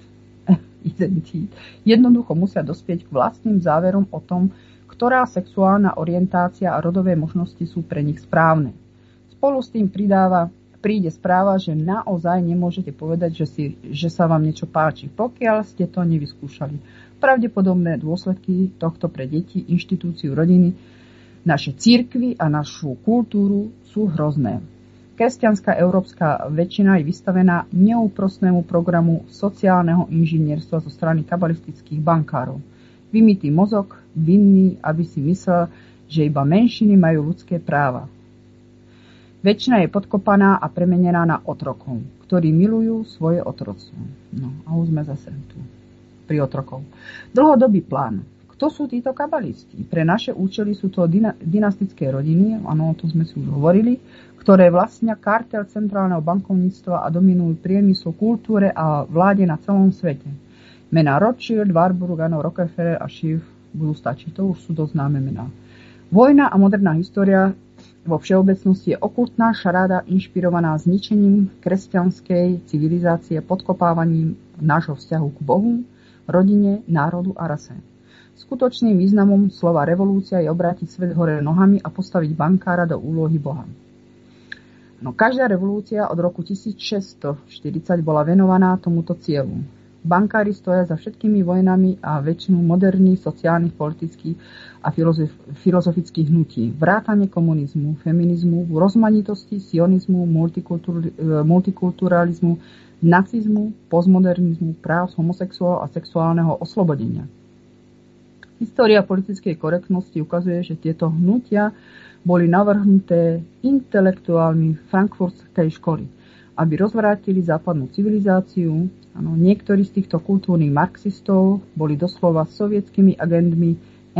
jednoducho musia dospieť k vlastným záverom o tom, ktorá sexuálna orientácia a rodové možnosti sú pre nich správne. Spolu s tým príde správa, že naozaj nemôžete povedať, že sa vám niečo páči, pokiaľ ste to nevyskúšali. Pravdepodobné dôsledky tohto pre deti, inštitúciu rodiny, naše cirkvi a našu kultúru sú hrozné. Kresťanská európska väčšina je vystavená neúprostnému programu sociálneho inžinierstva zo strany kabalistických bankárov. Vymytý mozog, vinný, aby si myslel, že iba menšiny majú ľudské práva. Väčšina je podkopaná a premenená na otrokov, ktorí milujú svoje otroctvo. No a už sme zase tu pri otrokov. Dlhodobý plán. Kto sú títo kabalisti? Pre naše účely sú to dynastické rodiny, áno, o tom sme si už hovorili, ktoré vlastnia kartel centrálneho bankovníctva a dominujú priemyslu, kultúre a vláde na celom svete. Mená Rothschild, Warburg, Rockefeller a Schiff budú stačiť. To už sú dosť známe mená. Vojna a moderná história vo všeobecnosti je okultná šaráda inšpirovaná zničením kresťanskej civilizácie, podkopávaním nášho vzťahu k Bohu, rodine, národu a rase. Skutočným významom slova revolúcia je obrátiť svet hore nohami a postaviť bankára do úlohy Boha. No, každá revolúcia od roku 1640 bola venovaná tomuto cieľu. Bankári stoja za všetkými vojnami a väčšinu moderných sociálnych, politických a filozofických hnutí. Vrátane komunizmu, feminizmu, rozmanitosti, sionizmu, multikulturalizmu, nacizmu, postmodernizmu, práv homosexuálov a sexuálneho oslobodenia. História politickej korektnosti ukazuje, že tieto hnutia boli navrhnuté intelektuálmi frankfurtskej školy, aby rozvrátili západnú civilizáciu. Ano, niektorí z týchto kultúrnych marxistov boli doslova sovietskými agentmi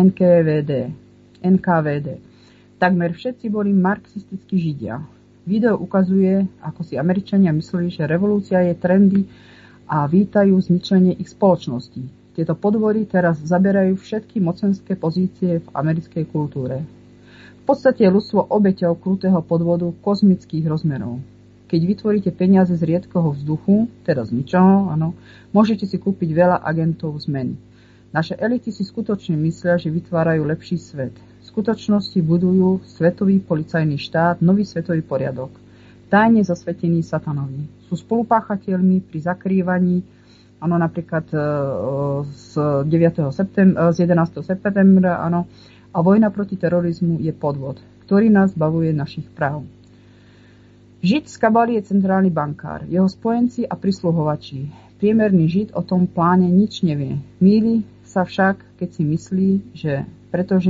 NKVD. Takmer všetci boli marxistickí židia. Video ukazuje, ako si Američania mysleli, že revolúcia je trendy a vítajú zničenie ich spoločností. Tieto podvory teraz zaberajú všetky mocenské pozície v americkej kultúre. V podstate je ľudstvo obeťou krutého podvodu kozmických rozmerov. Keď vytvoríte peniaze z riedkeho vzduchu, teda z ničoho, áno, môžete si kúpiť veľa agentov zmeny. Naše elity si skutočne myslia, že vytvárajú lepší svet. V skutočnosti budujú svetový policajný štát, nový svetový poriadok. Tajne zasvetení satanovi. Sú spolupáchateľmi pri zakrývaní, áno, napríklad z 11. septembra, áno, a vojna proti terorizmu je podvod, ktorý nás zbavuje našich práv. Žid z Kabaly je centrálny bankár, jeho spojenci a prisluhovači. Priemerný Žid o tom pláne nič nevie. Mýli sa však, keď si myslí, že pretože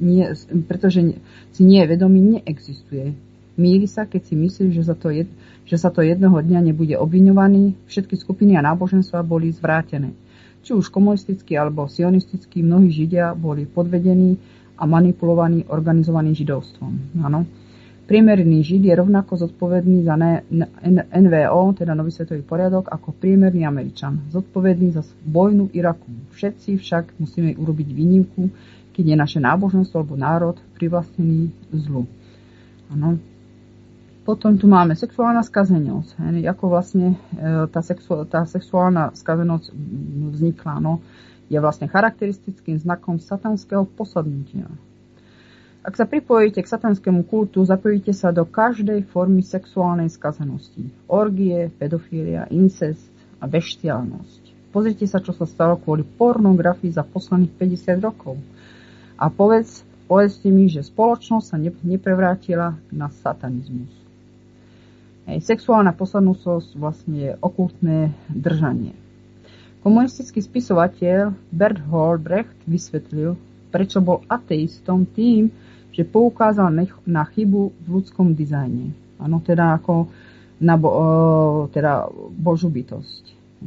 si nie je vedomý, neexistuje. Mýli sa, keď si myslí, že sa to jedného dňa nebude obviňovaný. Všetky skupiny a náboženstva boli zvrátené. Či už komunistickí alebo sionistickí, mnohí Židia boli podvedení a manipulovaní organizovaným židovstvom. Áno. Priemerný Žid je rovnako zodpovedný za NVO, teda Nový svetový poriadok, ako priemerný Američan, zodpovedný za vojnu Iraku. Všetci však musíme urobiť výnimku, keď je naše náboženstvo alebo národ privlastnený zlu. Áno. Potom tu máme sexuálna skazenosť. Ako vlastne tá sexuálna skazenosť vznikla, no, je vlastne charakteristickým znakom satanského posadnutia. Ak sa pripojíte k satanskému kultu, zapojíte sa do každej formy sexuálnej skazenosti. Orgie, pedofília, incest a beštiálnosť. Pozrite sa, čo sa stalo kvôli pornografii za posledných 50 rokov. A povedzte mi, že spoločnosť sa neprevrátila na satanizmus. Sexuálna poslednosť vlastne je okultné držanie. Komunistický spisovateľ Bertolt Brecht vysvetlil, prečo bol ateistom tým, že poukázal na chybu v ľudskom dizajne. Áno, teda ako na teda Božú bytosť.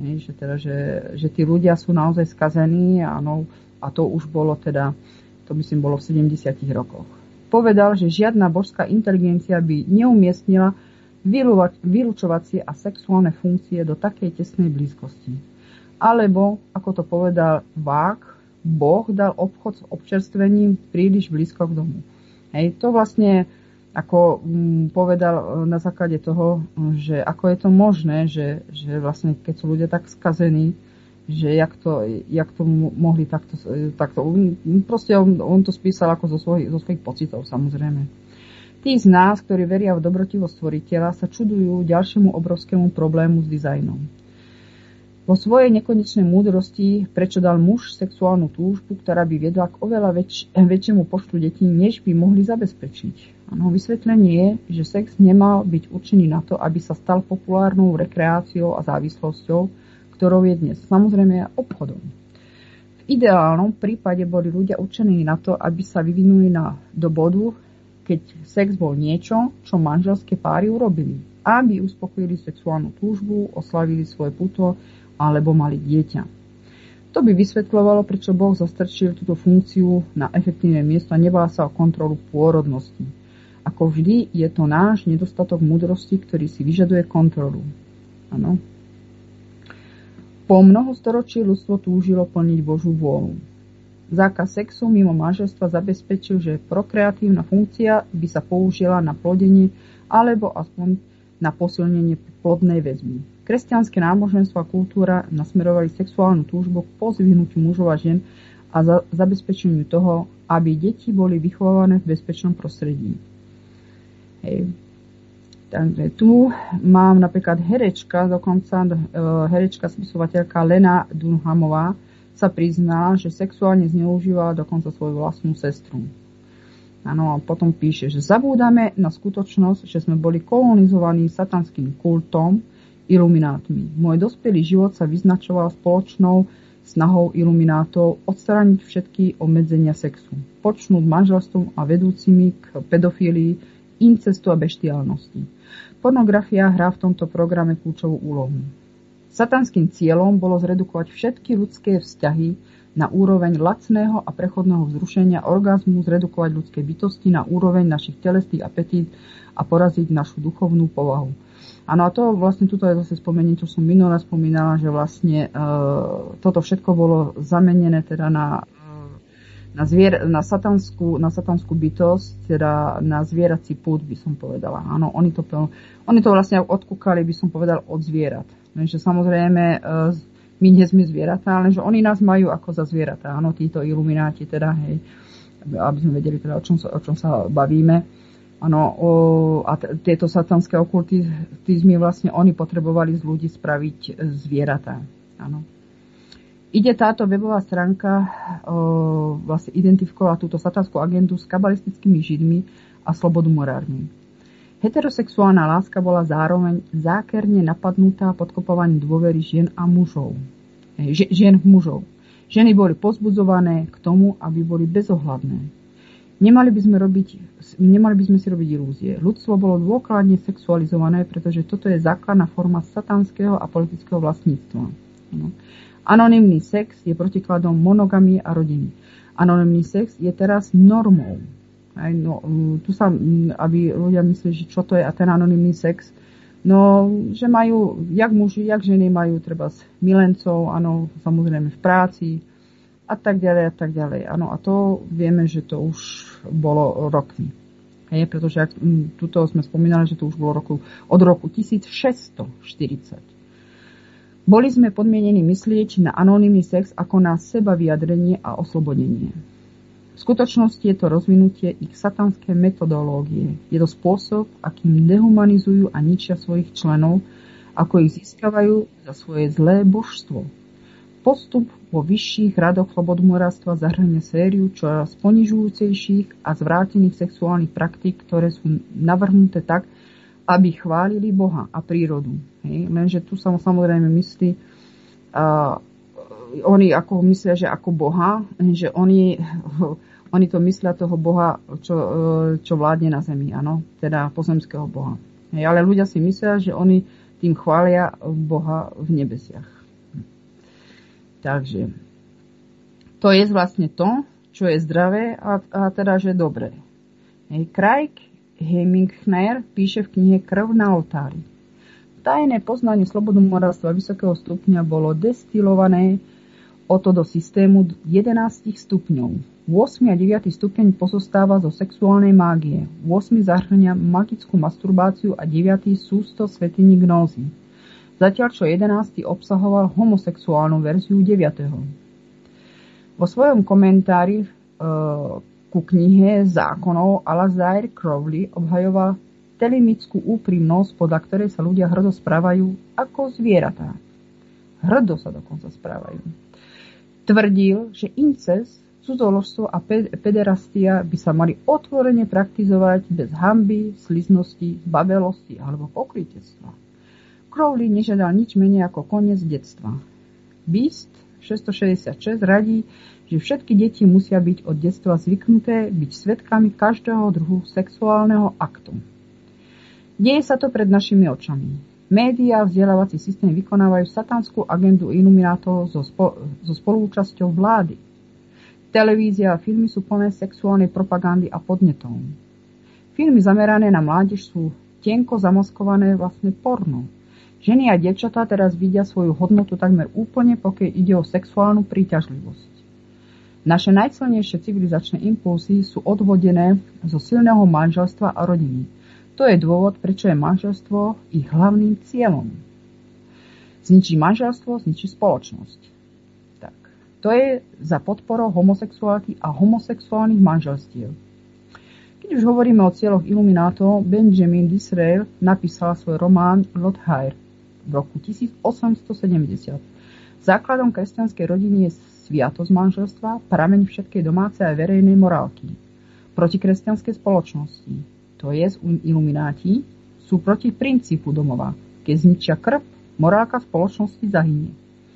Že tí ľudia sú naozaj skazení, áno, a to už bolo teda, to myslím bolo v 70 rokoch. Povedal, že žiadna božská inteligencia by neumiestnila vylúčovacie a sexuálne funkcie do takej tesnej blízkosti. Alebo, ako to povedal Vák, Boh dal obchod s občerstvením príliš blízko k domu. To vlastne, ako povedal na základe toho, že ako je to možné, že vlastne keď sú ľudia tak skazení, že jak to mohli takto proste on to spísal ako zo svojich pocitov, samozrejme. Tí z nás, ktorí veria v dobrotivosť stvoriteľa, sa čudujú ďalšiemu obrovskému problému s dizajnom. Vo svojej nekonečnej múdrosti, prečo dal muž sexuálnu túžbu, ktorá by viedla k oveľa väčšiemu počtu detí, než by mohli zabezpečiť. Ano, vysvetlenie je, že sex nemal byť určený na to, aby sa stal populárnou rekreáciou a závislosťou, ktorou je dnes. Samozrejme obchodom. V ideálnom prípade boli ľudia určení na to, aby sa vyvinuli do bodu, keď sex bol niečo, čo manželské páry urobili, aby uspokojili sexuálnu túžbu, oslavili svoje puto alebo mali dieťa. To by vysvetľovalo, prečo Boh zastrčil túto funkciu na efektívne miesto a nebal sa o kontrolu pôrodnosti. Ako vždy je to náš nedostatok múdrosti, ktorý si vyžaduje kontrolu. Áno. Po mnoho storočí ľudstvo túžilo plniť Božú vôľu. Zákaz sexu mimo manželstva zabezpečil, že prokreatívna funkcia by sa použila na plodenie alebo aspoň na posilnenie plodnej väzby. Kresťanské náboženstvo a kultúra nasmerovali sexuálnu túžbu k pozvihnutiu mužov a žien a zabezpečeniu toho, aby deti boli vychovávané v bezpečnom prostredí. Takže tu mám napríklad herečka spisovateľka Lena Dunhamová sa priznala, že sexuálne zneužívala dokonca svoju vlastnú sestru. Áno, a potom píše, že zabúdame na skutočnosť, že sme boli kolonizovaní satanským kultom, iluminátmi. Môj dospelý život sa vyznačoval spoločnou snahou iluminátov odstrániť všetky obmedzenia sexu, počnúť manželstvom a vedúcimi k pedofílii, incestu a beštiálnosti. Pornografia hrá v tomto programe kľúčovú úlohu. Satanským cieľom bolo zredukovať všetky ľudské vzťahy na úroveň lacného a prechodného vzrušenia, orgazmu, zredukovať ľudské bytosti na úroveň našich telesných apetít a poraziť našu duchovnú povahu. Áno, a to vlastne tuto je zase spomeniem, čo som minule spomínala, že vlastne toto všetko bolo zamenené teda na satanskú bytosť, teda na zvierací púd, by som povedala. Áno, oni to vlastne odkúkali, by som povedal, od zvierat. Že samozrejme my nie sme zvieratá, ale že oni nás majú ako za zvieratá. Áno, títo ilumináti, teda, hej, aby sme vedeli teda, o čom sa bavíme. Áno, a tieto satanské okultizmy vlastne oni potrebovali z ľudí spraviť zvieratá. Áno. Ide táto webová stránka vlastne identifikovala túto satanskú agendu s kabalistickými židmi a slobodomorármi. Heterosexuálna láska bola zároveň zákerne napadnutá podkopovaním dôvery žien a mužov. Žien v mužov. Ženy boli pozbudzované k tomu, aby boli bezohľadné. Nemali by sme si robiť ilúzie. Ľudstvo bolo dôkladne sexualizované, pretože toto je základná forma satanského a politického vlastníctva. Anonymný sex je protikladom monogamie a rodiny. Anonymný sex je teraz normou. Tu sa, aby ľudia mysleli, že čo to je a ten anonymný sex, že majú, jak muži, jak ženy majú treba milencov, áno, samozrejme v práci, a tak ďalej. Áno, a to vieme, že to už bolo rokmi. Pretože tuto sme spomínali, že to už bolo od roku 1640. Boli sme podmienení myslieť na anonymný sex ako na seba vyjadrenie a oslobodenie. V skutočnosti je to rozvinutie ich satanskej metodológie. Je to spôsob, akým dehumanizujú a ničia svojich členov, ako ich získavajú za svoje zlé božstvo. Postup vo vyšších radoch slobodmorárstva zahrňa sériu čoraz ponižujúcejších a zvrátených sexuálnych praktík, ktoré sú navrhnuté tak, aby chválili Boha a prírodu. Hej? Lenže tu sa samozrejme myslí, oni ako myslia, že ako Boha, že oni to myslia toho Boha, čo vládne na zemi, áno, teda pozemského Boha. Hej? Ale ľudia si myslia, že oni tým chvália Boha v nebesiach. Takže to je vlastne to, čo je zdravé a teda, že dobré. Craig Hemingway píše v knihe Krv na oltári. Tajné poznanie slobodomorárstva vysokého stupňa bolo destilované o to do systému 11 stupňov. 8. a 9. stupeň pozostáva zo sexuálnej mágie. 8. zahrňa magickú masturbáciu a 9. sústo svätyní gnózy. Zatiaľ čo 11. obsahoval homosexuálnu verziu 9. Vo svojom komentári ku knihe zákonov Aleister Crowley obhajoval telemickú úprimnosť, podľa ktorej sa ľudia hrdo správajú ako zvieratá. Hrdo sa dokonca správajú. Tvrdil, že incest, cudzoložstvo a pederastia by sa mali otvorene praktizovať bez hanby, sliznosti, babelosti alebo pokrytectva. Crowley nežiadal nič menej ako koniec detstva. Beast 666 radí, že všetky deti musia byť od detstva zvyknuté byť svedkami každého druhu sexuálneho aktu. Deje sa to pred našimi očami. Média a vzdelávací systém vykonávajú satanskú agendu iluminátov so spolúčasťou vlády. Televízia a filmy sú plné sexuálnej propagandy a podnetov. Filmy zamerané na mládež sú tenko zamaskované vlastne porno. Ženy a dievčatá teraz vidia svoju hodnotu takmer úplne, pokiaľ ide o sexuálnu príťažlivosť. Naše najsilnejšie civilizačné impulsy sú odvodené zo silného manželstva a rodiny. To je dôvod, prečo je manželstvo ich hlavným cieľom. Zničí manželstvo, zničí spoločnosť. Tak, to je za podporou homosexuality a homosexuálnych manželstiev. Keď už hovoríme o cieľoch iluminátov, Benjamin Disraeli napísal svoj román Lord High v roku 1870. Základom kresťanskej rodiny je sviatosť manželstva, prameň všetkej domácej a verejnej morálky. Proti kresťanskej spoločnosti, to je ilumináti, sú proti princípu domova. Keď zničia krv, morálka spoločnosti zahynie.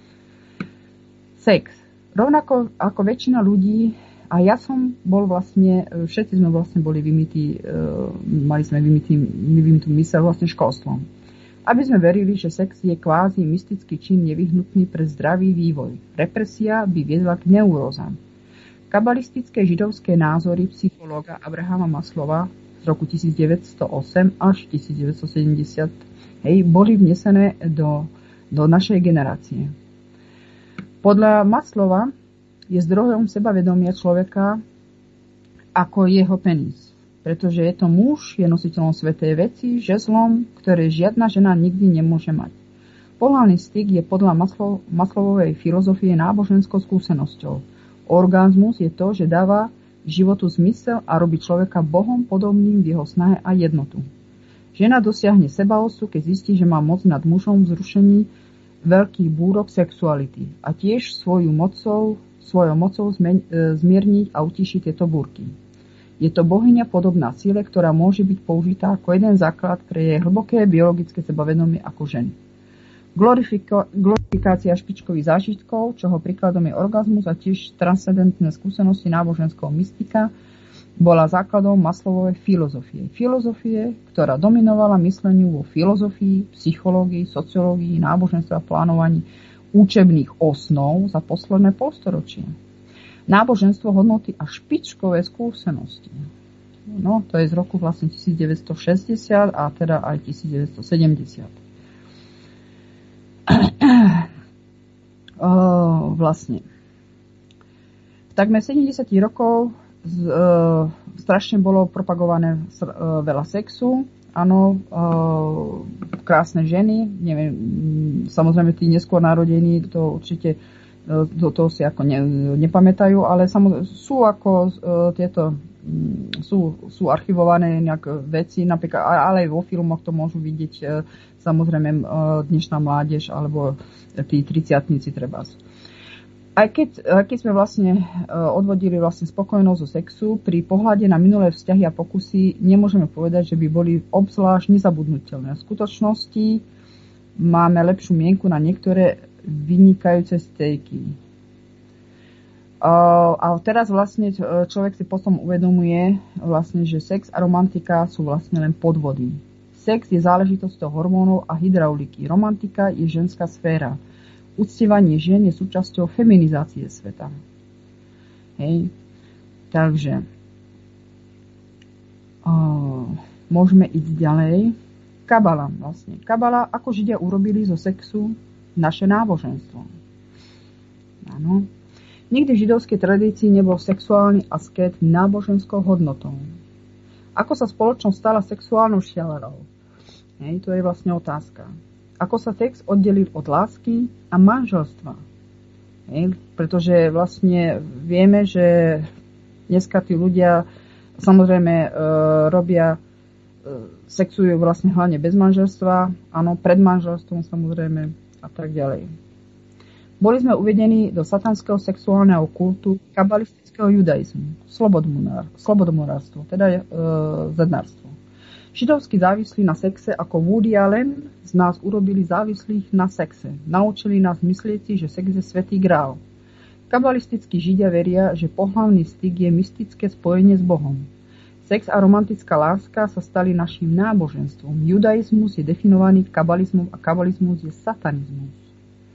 Sex. Rovnako ako väčšina ľudí, a ja som bol vlastne, všetci sme vlastne boli vymytí, mali sme vymytú myseľ vlastne školstvom. Aby sme verili, že sex je kvázi mystický čin nevyhnutný pre zdravý vývoj. Represia by viedla k neurózam. Kabalistické židovské názory psychológa Abrahama Maslova z roku 1908 až 1970 boli vnesené do našej generácie. Podľa Maslova je zdrojom sebavedomia človeka ako jeho penis. Pretože je to muž, je nositeľom svätej veci, žezlom, ktoré žiadna žena nikdy nemôže mať. Pohlavný styk je podľa Maslovovej filozofie náboženskou skúsenosťou. Orgazmus je to, že dáva životu zmysel a robí človeka Bohom podobným v jeho snahe a jednotu. Žena dosiahne sebaosu, keď zistí, že má moc nad mužom v zrušení veľkých búrok sexuality a tiež svojou mocou zmierniť a utišiť tieto búrky. Je to bohyňa podobná sile, ktorá môže byť použitá ako jeden základ pre jej hlboké biologické sebavedomie ako ženy. Glorifikácia špičkových zážitkov, čoho príkladom je orgazmus a tiež transcendentné skúsenosti náboženského mystika, bola základom Maslovovej filozofie. Filozofie, ktorá dominovala mysleniu vo filozofii, psychológii, sociológii, náboženstve a plánovaní učebných osnov za posledné polstoročie. Náboženstvo, hodnoty a špičkové skúsenosti. No, to je z roku vlastne 1960 a teda aj 1970. Vlastne. V takmer 70 rokov strašne bolo propagované veľa sexu. Áno, krásne ženy. Neviem, samozrejme tí neskôr narodení to určite To si ako nepamätajú, ale sú ako tieto sú archivované nejak veci, napríklad, ale aj vo filmoch to môžu vidieť samozrejme dnešná mládež alebo tí 30-tníci trebárs. Aj keď sme vlastne odvodili vlastne spokojnosť zo sexu, pri pohľade na minulé vzťahy a pokusy nemôžeme povedať, že by boli obzvlášť nezabudnutelné. V skutočnosti máme lepšiu mienku na niektoré vynikajúce stejky. A teraz vlastne človek si potom uvedomuje, vlastne, že sex a romantika sú vlastne len podvody. Sex je záležitosťou hormónov a hydrauliky. Romantika je ženská sféra. Uctievanie žien je súčasťou feminizácie sveta. Hej. Takže môžeme ísť ďalej. Kabala vlastne. Kabala, ako Židia urobili zo sexu naše náboženstvo. Áno. Nikdy v židovskej tradícii nebol sexuálny asket náboženskou hodnotou. Ako sa spoločnosť stala sexuálnou šialenou? To je vlastne otázka. Ako sa sex oddelil od lásky a manželstva? Pretože vlastne vieme, že dneska tí ľudia samozrejme sexujú vlastne hlavne bez manželstva, áno, pred manželstvom samozrejme a tak ďalej. Boli sme uvedení do satanského sexuálneho kultu kabalistického judaizmu, slobodomorárstvo, teda zednárstvo. Židovskí závislí na sexe ako Woody Allen z nás urobili závislých na sexe. Naučili nás myslieť si, že sex je svätý grál. Kabalistickí Židia veria, že pohlavný styk je mystické spojenie s Bohom. Sex a romantická láska sa stali našim náboženstvom. Judaizmus je definovaný kabalizmom a kabalizmus je satanizmus.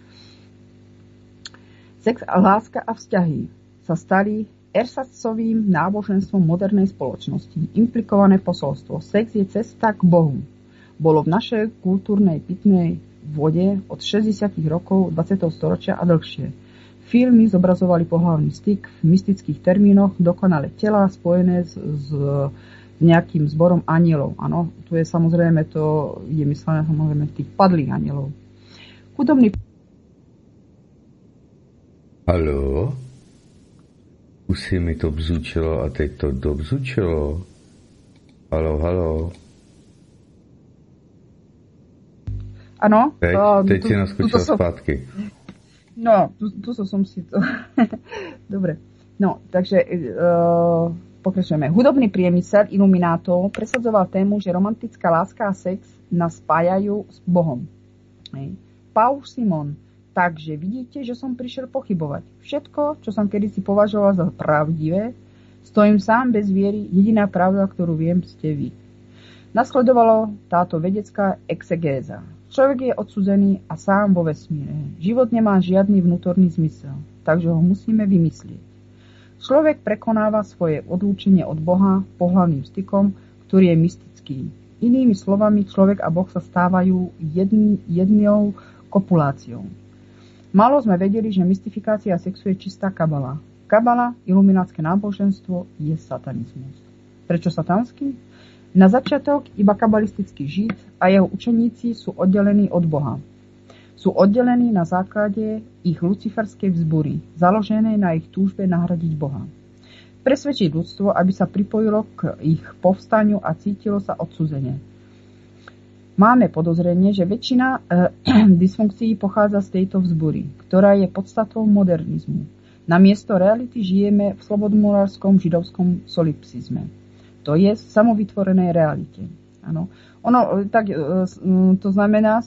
Sex a láska a vzťahy sa stali ersatcovým náboženstvom modernej spoločnosti. Implikované posolstvo. Sex je cesta k Bohu. Bolo v našej kultúrnej pitnej vode od 60. rokov 20. storočia a dlhšie. Filmy zobrazovali pohlavný styk v mystických termínoch, dokonale tela spojené s nejakým zborom anielov. Áno, tu je samozrejme je myslené samozrejme tých padlých anielov. Chudobný. Haló? Už si mi to bzučilo a teď to dobzučilo. Haló. Áno. Teď si naskočila zpátky. No, tu som si to... Dobre. No, takže pokračujeme. Hudobný priemysel iluminátov presadzoval tému, že romantická láska a sex nás spájajú s Bohom. Paul Simon. Takže vidíte, že som prišiel pochybovať. Všetko, čo som kedysi považoval za pravdivé, stojím sám bez viery, jediná pravda, ktorú viem, ste vy. Nasledovalo táto vedecká exegéza. Človek je odsúdený a sám vo vesmíre. Život nemá žiadny vnútorný zmysel, takže ho musíme vymyslieť. Človek prekonáva svoje odlúčenie od Boha pohlavným stykom, ktorý je mystický. Inými slovami, človek a Boh sa stávajú jednou kopuláciou. Málo sme vedeli, že mystifikácia sexu je čistá kabala. Kabala, iluminátske náboženstvo, je satanizmus. Prečo satanský? Na začiatok iba kabalistický žid a jeho učeníci sú oddelení od Boha. Sú oddelení na základe ich luciferskej vzbury, založené na ich túžbe nahradiť Boha. Presvedčiť ľudstvo, aby sa pripojilo k ich povstaniu a cítilo sa odsudzenie. Máme podozrenie, že väčšina dysfunkcií pochádza z tejto vzbury, ktorá je podstatou modernizmu. Namiesto reality žijeme v slobodomorárskom židovskom solipsizme. To je samovytvorenej realite. Ano. Ono, tak, to znamená,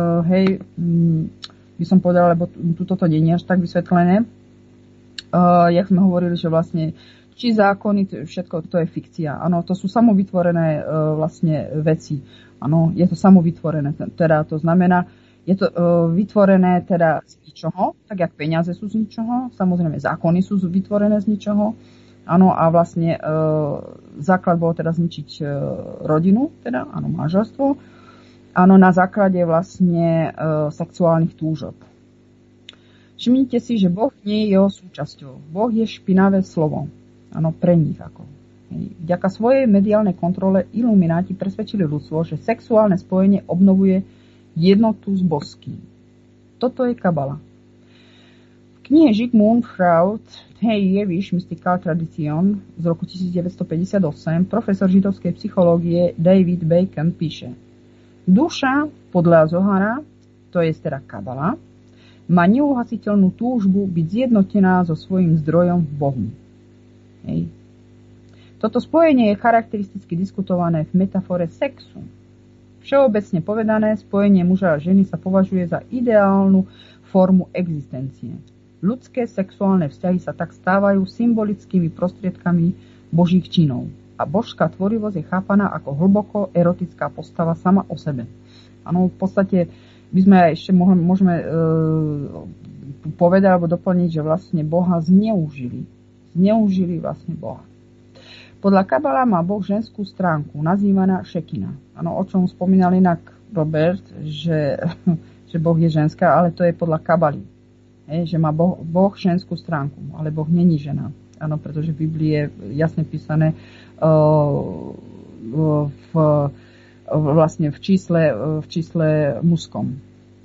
by som povedala, lebo toto nie je až tak vysvetlené, jak sme hovorili, že vlastne či zákony, všetko to je fikcia. Áno, to sú samovytvorené vlastne veci. Áno, je to samovytvorené. Teda to znamená, je to vytvorené teda z ničoho, tak jak peniaze sú z ničoho, samozrejme zákony sú vytvorené z ničoho. Áno, a vlastne základ bolo teda zničiť rodinu, teda áno, manželstvo. Áno, na základe vlastne sexuálnych túžob. Všimnite si, že Boh nie je jeho súčasťou. Boh je špinavé slovo. Áno, pre nich ako. Vďaka svojej mediálnej kontrole ilumináti presvedčili ľudstvo, že sexuálne spojenie obnovuje jednotu s božským. Toto je kabala. V knihe Sigmund Freud Hej Jeviš, Mystical Tradition z roku 1958 profesor židovskej psychológie David Bacon píše: duša podľa Zohara, to je teda kabala, má neuhasiteľnú túžbu byť zjednotená so svojím zdrojom v Bohu. Hej. Toto spojenie je charakteristicky diskutované v metafore sexu. Všeobecne povedané, spojenie muža a ženy sa považuje za ideálnu formu existencie. Ľudské sexuálne vzťahy sa tak stávajú symbolickými prostriedkami božích činov. A božská tvorivosť je chápaná ako hlboko erotická postava sama o sebe. Áno, v podstate by sme ešte môžeme povedať alebo doplniť, že vlastne Boha zneužili. Zneužili vlastne Boha. Podľa Kabala má Boh ženskú stránku, nazývaná Šekina. Áno, o čom spomínal inak Robert, že Boh je ženská, ale to je podľa Kabaly. Že má boh ženskú stránku, ale Boh není žena. Áno, pretože v Biblii je jasne písané vlastne v čísle mužskom.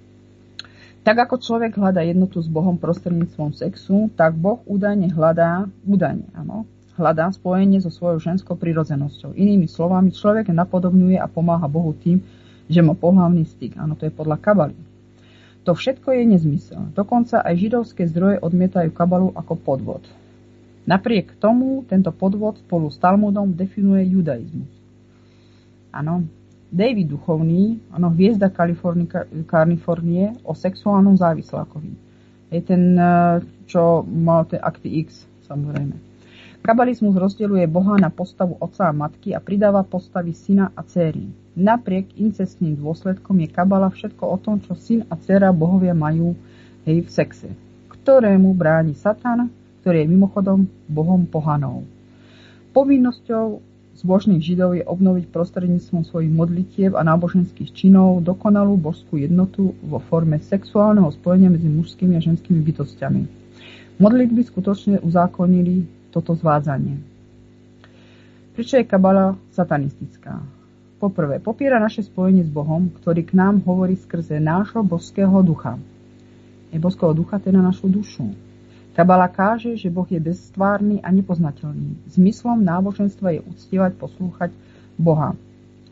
Tak ako človek hľadá jednotu s Bohom prostredníctvom sexu, tak Boh údajne hľadá spojenie so svojou ženskou prirodzenosťou. Inými slovami, človek napodobňuje a pomáha Bohu tým, že má pohlavný styk. Áno, to je podľa Kabaly. To všetko je nezmysel. Dokonca aj židovské zdroje odmietajú Kabalu ako podvod. Napriek tomu tento podvod spolu s Talmudom definuje judaizmus. Áno, David Duchovný, áno, hviezda Kalifornie o sexuálnom závislákovi. Je ten, čo mal ten akty X, samozrejme. Kabalizmus rozdeľuje Boha na postavu otca a matky a pridáva postavy syna a dcéry. Napriek incestným dôsledkom je Kabala všetko o tom, čo syn a dcéra bohovia majú v sexe, ktorému bráni Satan, ktorý je mimochodom bohom pohanov. Povinnosťou zbožných Židov je obnoviť prostredníctvom svojich modlitieb a náboženských činov dokonalú božskú jednotu vo forme sexuálneho spojenia medzi mužskými a ženskými bytostiami. Modlitby skutočne uzákonili toto zvádzanie. Prečo je Kabala satanistická? Poprvé, popiera naše spojenie s Bohom, ktorý k nám hovorí skrze nášho božského ducha. Božského ducha, teda našu dušu. Kabala káže, že Boh je bezstvárny a nepoznateľný. Zmyslom náboženstva je uctievať, poslúchať Boha.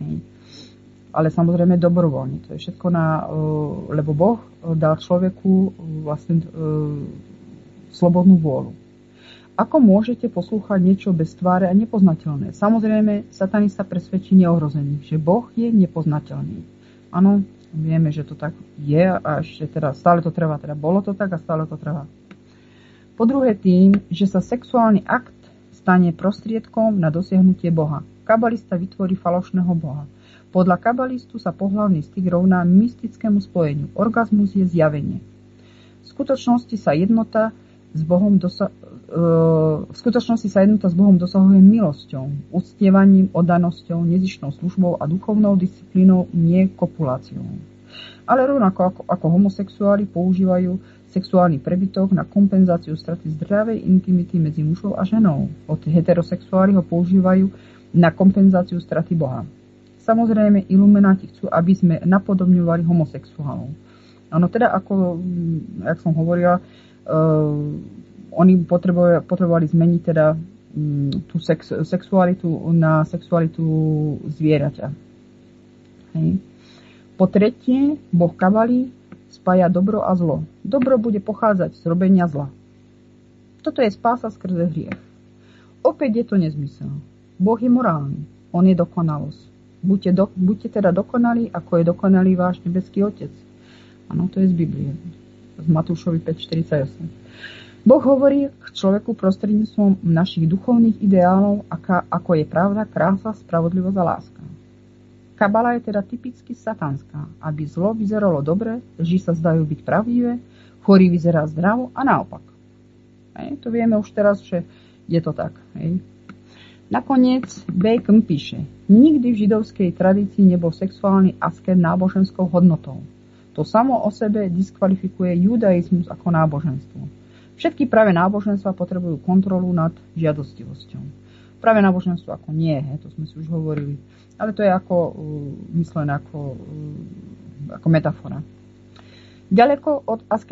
Ale samozrejme dobrovoľne. To je všetko lebo Boh dal človeku vlastne slobodnú vôľu. Ako môžete poslúchať niečo bez tváre a nepoznateľné? Samozrejme, satanista presvedčí neohrozený, že Boh je nepoznateľný. Áno, vieme, že to tak je a ešte teda stále to trvá. Teda bolo to tak a stále to trvá. Po druhé tým, že sa sexuálny akt stane prostriedkom na dosiahnutie Boha. Kabalista vytvorí falošného Boha. Podľa kabalistu sa pohlavný styk rovná mystickému spojeniu. Orgazmus je zjavenie. V skutočnosti sa jednota s Bohom dosahuje milosťou, uctievaním, oddanosťou, nezištnou službou a duchovnou disciplínou, nie kopuláciou. Ale rovnako ako homosexuáli používajú sexuálny prebytok na kompenzáciu straty zdravej intimity medzi mužou a ženou. Heterosexuáli ho používajú na kompenzáciu straty Boha. Samozrejme, ilumináti chcú, aby sme napodobňovali homosexuálov. Áno, teda ako, jak som hovorila, oni potrebovali zmeniť teda tú sexualitu na sexualitu zvieraťa. Hej. Po tretie, Boh Kabaly spája dobro a zlo. Dobro bude pochádzať z robenia zla. Toto je spása skrze hriech. Opäť je to nezmysel. Boh je morálny. On je dokonalosť. Buďte teda dokonalí, ako je dokonalý váš nebeský Otec. Áno, to je z Biblie. Z Matúšovi 5:48. Boh hovorí k človeku prostredníctvom našich duchovných ideálov, ako je pravda, krása, spravodlivosť a láska. Kabala je teda typicky satanská. Aby zlo vyzeralo dobre, lži sa zdajú byť pravivé, chorý vyzerá zdravo a naopak. To vieme už teraz, že je to tak. Nakoniec Bacon píše: nikdy v židovskej tradícii nebol sexuálny asket náboženskou hodnotou. To samo o sebe diskvalifikuje judaizmus ako náboženstvo. Všetky práve náboženstva potrebujú kontrolu nad žiadostivosťou. Práve náboženstvo ako nie, to sme si už hovorili. Ale to je ako myslené ako metafora. Ďaleko od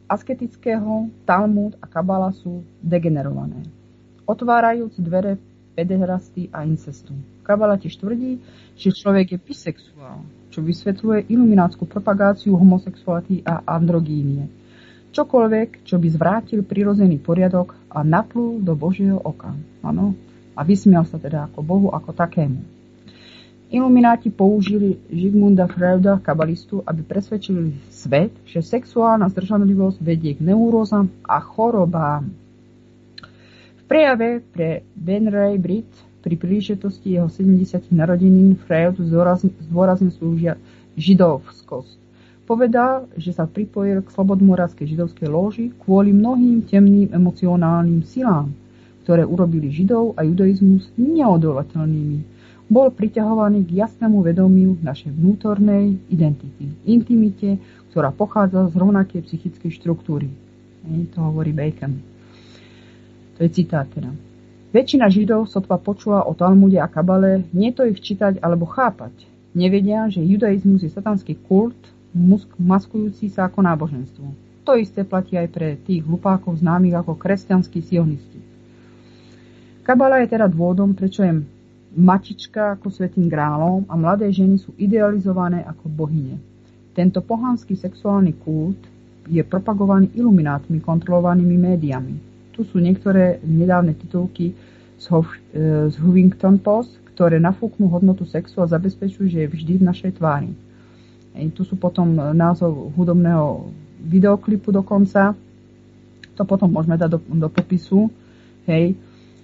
asketického Talmud a Kabala sú degenerované, otvárajúc dvere pederasty a incestu. Kabala tiež tvrdí, že človek je bisexuál, čo vysvetľuje iluminátsku propagáciu homosexuality a androgínie. Čokoľvek, čo by zvrátil prirodzený poriadok a naplul do Božieho oka. Áno? A vysmial sa teda ako Bohu, ako takému. Ilumináti použili Zsigmunda Freuda, kabalistu, aby presvedčili svet, že sexuálna zdržanlivosť vedie k neurózam a chorobám. V prejave pre Ben Ray Britt pri príležitosti jeho 70. narodenín Freud zdôraznil svoju židovskosť. Povedal, že sa pripojil k slobodmorárskej židovskej lóži kvôli mnohým temným emocionálnym silám, ktoré urobili Židov a judaizmus neodolateľnými. Bol priťahovaný k jasnému vedomiu našej vnútornej identity, intimite, ktorá pochádza z rovnakej psychickej štruktúry. To hovorí Bacon. To je citát teda. Väčšina Židov sotva počula o Talmude a Kabale, nie to ich čítať alebo chápať. Nevedia, že judaizmus je satanský kult, maskujúci sa ako náboženstvo. To isté platí aj pre tých hlupákov známych ako kresťanskí sionisti. Kabala je teda dôvodom, prečo je matička ako svätým grálom a mladé ženy sú idealizované ako bohyne. Tento pohanský sexuálny kult je propagovaný iluminátmi kontrolovanými médiami. Tu sú niektoré nedávne titulky z Huffington Post, ktoré nafúknú hodnotu sexu a zabezpečujú, že je vždy v našej tvári. Tu sú potom názov hudobného videoklipu dokonca. To potom môžeme dať do popisu. Hej.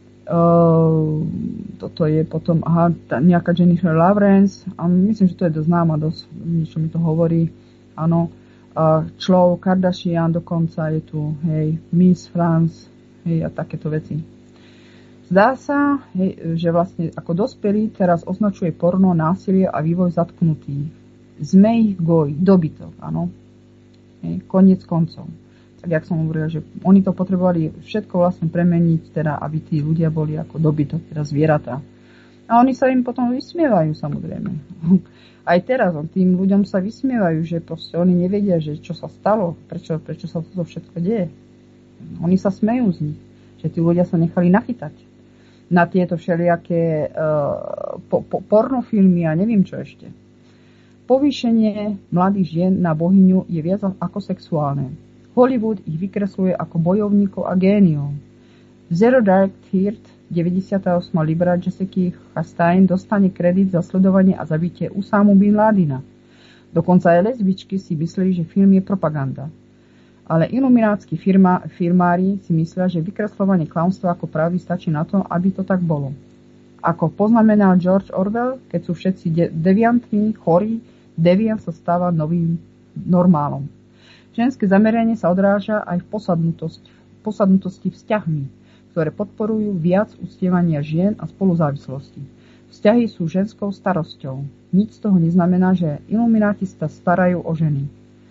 Toto je potom nejaká Jennifer Lawrence a myslím, že to je dosť známa, niečo mi to hovorí, áno. Chloe Kardashian dokonca je tu, hej, Miss France, hej, a takéto veci. Zdá sa, hej, že vlastne ako dospelý teraz označuje porno, násilie a vývoj zatknutý. Sme ich goj, dobytok, áno. Hej, koniec koncov. Tak jak som hovorila, že oni to potrebovali všetko vlastne premeniť, teda aby tí ľudia boli ako dobytok, teda zvieratá. A oni sa im potom vysmievajú, samozrejme. Aj teraz tým ľuďom sa vysmievajú, že proste oni nevedia, že čo sa stalo, prečo sa toto všetko deje. Oni sa smejú z nich, že tí ľudia sa nechali nachytať na tieto všelijaké pornofilmy a neviem čo ešte. Povýšenie mladých žien na bohyňu je viac ako sexuálne. Hollywood ich vykresluje ako bojovníkov a géniov. V Zero Dark Thirty 98. libra Jessica Chastain dostane kredit za sledovanie a zabitie Usámu bin Ládina. Dokonca aj lesbičky si mysleli, že film je propaganda. Ale iluminátsky firmári si myslia, že vykreslovanie klaunstva ako pravdy stačí na to, aby to tak bolo. Ako poznamenal George Orwell, keď sú všetci deviantní, chorí, deviant sa stáva novým normálom. Ženské zameranie sa odráža aj v posadnutosti vzťahmi, ktoré podporujú viac uctievania žien a spoluzávislosti. Vzťahy sú ženskou starosťou. Nič z toho neznamená, že ilumináti sa starajú o ženy.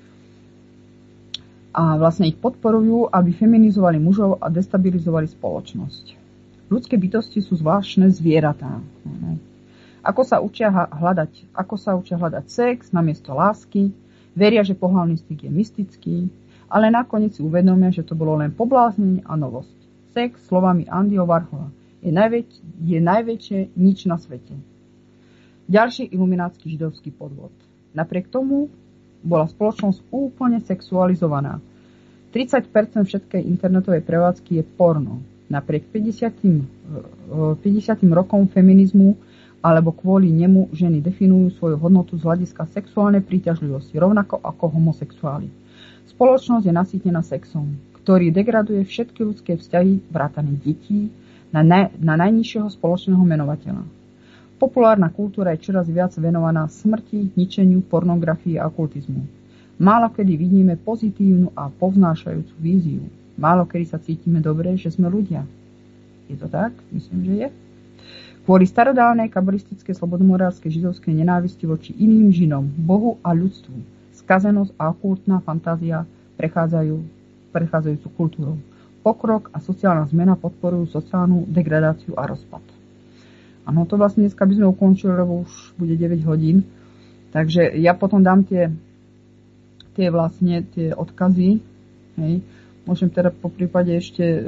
A vlastne ich podporujú, aby feminizovali mužov a destabilizovali spoločnosť. Ľudské bytosti sú zvláštne zvieratá. Ako sa učia hľadať sex namiesto lásky, veria, že pohlavný styk je mystický, ale nakoniec si uvedomia, že to bolo len pobláznenie a novosť. Sex, slovami Andyho Warhola, je najväčšie nič na svete. Ďalší iluminátsky židovský podvod. Napriek tomu bola spoločnosť úplne sexualizovaná. 30% všetkej internetovej prevádzky je porno. Napriek 50 rokom feminizmu alebo kvôli nemu ženy definujú svoju hodnotu z hľadiska sexuálnej príťažlivosti, rovnako ako homosexuáli. Spoločnosť je nasýtená sexom, ktorý degraduje všetky ľudské vzťahy vrátane detí na najnižšieho spoločného menovateľa. Populárna kultúra je čoraz viac venovaná smrti, ničeniu, pornografii a okultizmu. Málo kedy vidíme pozitívnu a povznášajúcu víziu. Málo kedy sa cítime dobre, že sme ľudia. Je to tak? Myslím, že je. Kvôli starodávnej kabalistickej slobodomorárskej židovskej nenávisti voči iným žinom, Bohu a ľudstvu, skazenosť a okultná fantázia prechádzajúcu kultúrou. Pokrok a sociálna zmena podporujú sociálnu degradáciu a rozpad. Áno, to vlastne dneska by sme ukončili, lebo už bude 9 hodín. Takže ja potom dám tie odkazy Hej. Môžem teda po prípade ešte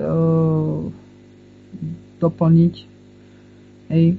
doplniť. Hej.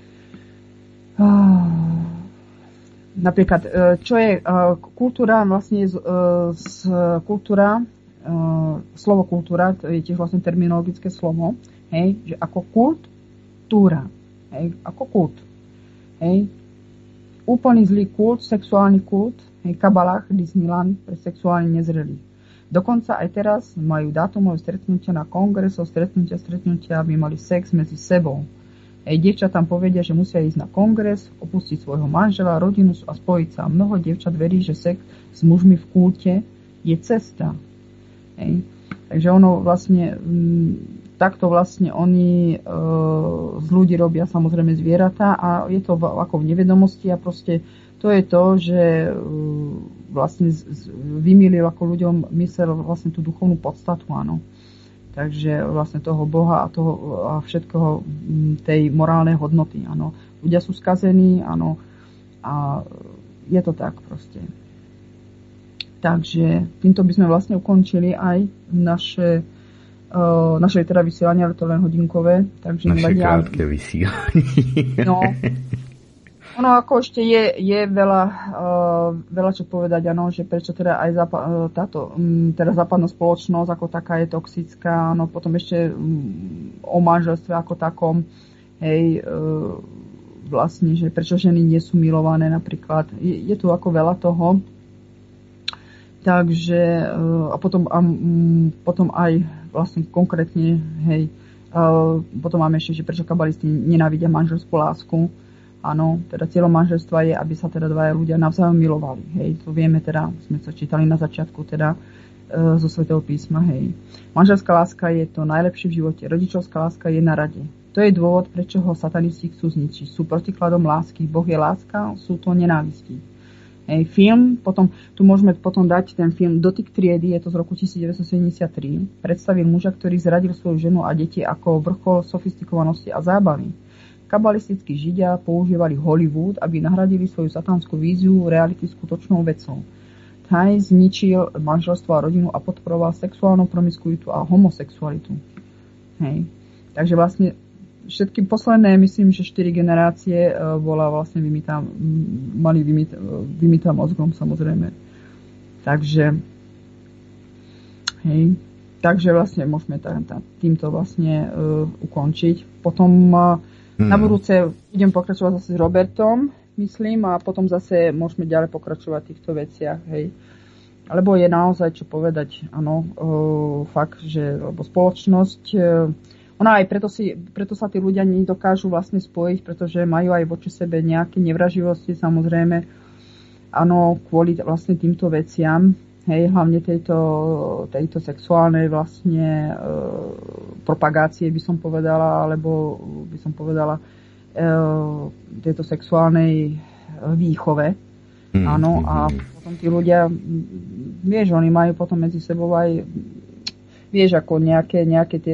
Napríklad, čo je kultúra, vlastne kultúra, slovo kultúra, to je tiež vlastne terminologické slovo, hej, že ako kultúra, hej, ako kult, hej, úplný zlý kult, sexuálny kult, hej, kabalách, Disneyland pre sexuálne nezrelých. Dokonca aj teraz majú dátumové stretnutia na kongresov, stretnutia, aby mali sex medzi sebou. Dievčatá tam povedia, že musia ísť na kongres, opustiť svojho manžela, rodinu a spojiť sa. Mnoho dievčat verí, že sex s mužmi v kulte je cesta. Takže ono vlastne, takto vlastne oni z ľudí robia samozrejme zvieratá a je to ako v nevedomosti a proste to je to, že vlastne vymýlil ako ľuďom myslel vlastne tú duchovnú podstatu, áno. Takže vlastne toho Boha a toho a všetkého tej morálnej hodnoty, áno. Ľudia sú skazení, áno. A je to tak proste. Takže týmto by sme vlastne ukončili aj naše teda vysielanie, ale to len hodinkové. Takže naše krátke vysielanie. No. Ono ako ešte je veľa čo povedať, áno, že prečo teda aj teda západná spoločnosť ako taká je toxická, no potom ešte o manželstve ako takom, hej, vlastne, že prečo ženy nie sú milované napríklad. Je tu ako veľa toho. Takže a potom aj vlastne konkrétne, hej, potom máme ešte, že prečo kabalisti nenávidia manželskú lásku. Áno, teda cieľom manželstva je, aby sa teda dvaja ľudia navzájom milovali. Hej, to vieme teda, sme sa čítali na začiatku teda zo Svätého písma, hej. Manželská láska je to najlepšie v živote, rodičovská láska je na rade. To je dôvod, prečo ho satanisti chcú zničiť. Sú protikladom lásky. Boh je láska, sú to nenávisti. Hej, film, potom, tu môžeme potom dať ten film Dotyk triedy, je to z roku 1973. Predstavil muža, ktorý zradil svoju ženu a deti ako vrchol sofistikovanosti a zábavy. Kabalistickí židia používali Hollywood, aby nahradili svoju satanskú víziu reality skutočnou vecou. Taj zničil manželstvo a rodinu a podporoval sexuálnu promiskuitu a homosexualitu. Hej. Takže vlastne všetky posledné, myslím, že 4 generácie bola vlastne mali vymytá mozgom, samozrejme. Takže hej. Takže vlastne môžeme týmto vlastne ukončiť. Potom na budúce idem pokračovať zase s Robertom, myslím, a potom zase môžeme ďalej pokračovať v týchto veciach, hej. Lebo je naozaj čo povedať, áno, fakt, že lebo spoločnosť, ona aj preto sa tí ľudia nedokážu vlastne spojiť, pretože majú aj voči sebe nejaké nevraživosti, samozrejme, áno, kvôli vlastne týmto veciam. Hej, hlavne tejto sexuálnej vlastne propagácie by som povedala, alebo by som povedala tejto sexuálnej výchove. Áno, a potom tí ľudia, vieš, oni majú potom medzi sebou aj, vieš, ako nejaké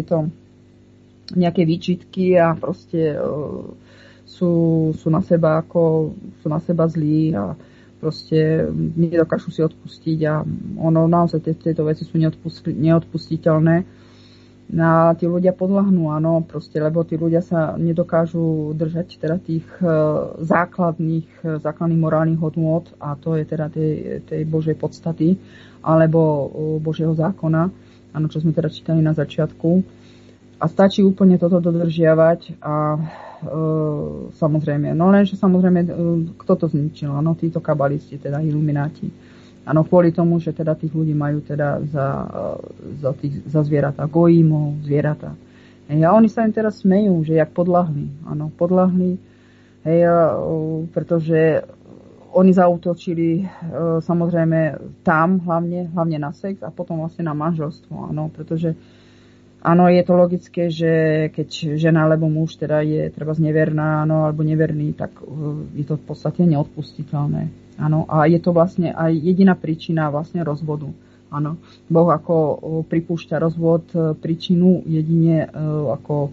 výčitky a proste sú na seba zlí a proste nedokážu si odpustiť a ono naozaj tieto veci sú neodpustiteľné. A tí ľudia podľahnú, áno, proste, lebo tí ľudia sa nedokážu držať teda tých základných morálnych hodnôt a to je teda tej Božej podstaty alebo Božieho zákona, áno, čo sme teda čítali na začiatku. A stačí úplne toto dodržiavať a samozrejme, no lenže samozrejme, kto to zničil, no títo kabalisti, teda ilumináti. Áno, kvôli tomu, že teda tých ľudí majú teda za zvieratá, gojímov, zvieratá. Hej, a oni sa im teraz smejú, že jak podľahli, áno, podľahli, hej, pretože oni zaútočili samozrejme tam, hlavne na sex a potom vlastne na manželstvo, áno, pretože áno, je to logické, že keď žena alebo muž teda je treba neverná, áno, alebo neverný, tak je to v podstate neodpustiteľné. Áno, a je to vlastne aj jediná príčina vlastne rozvodu. Áno, Boh ako pripúšťa rozvod príčinu jedine ako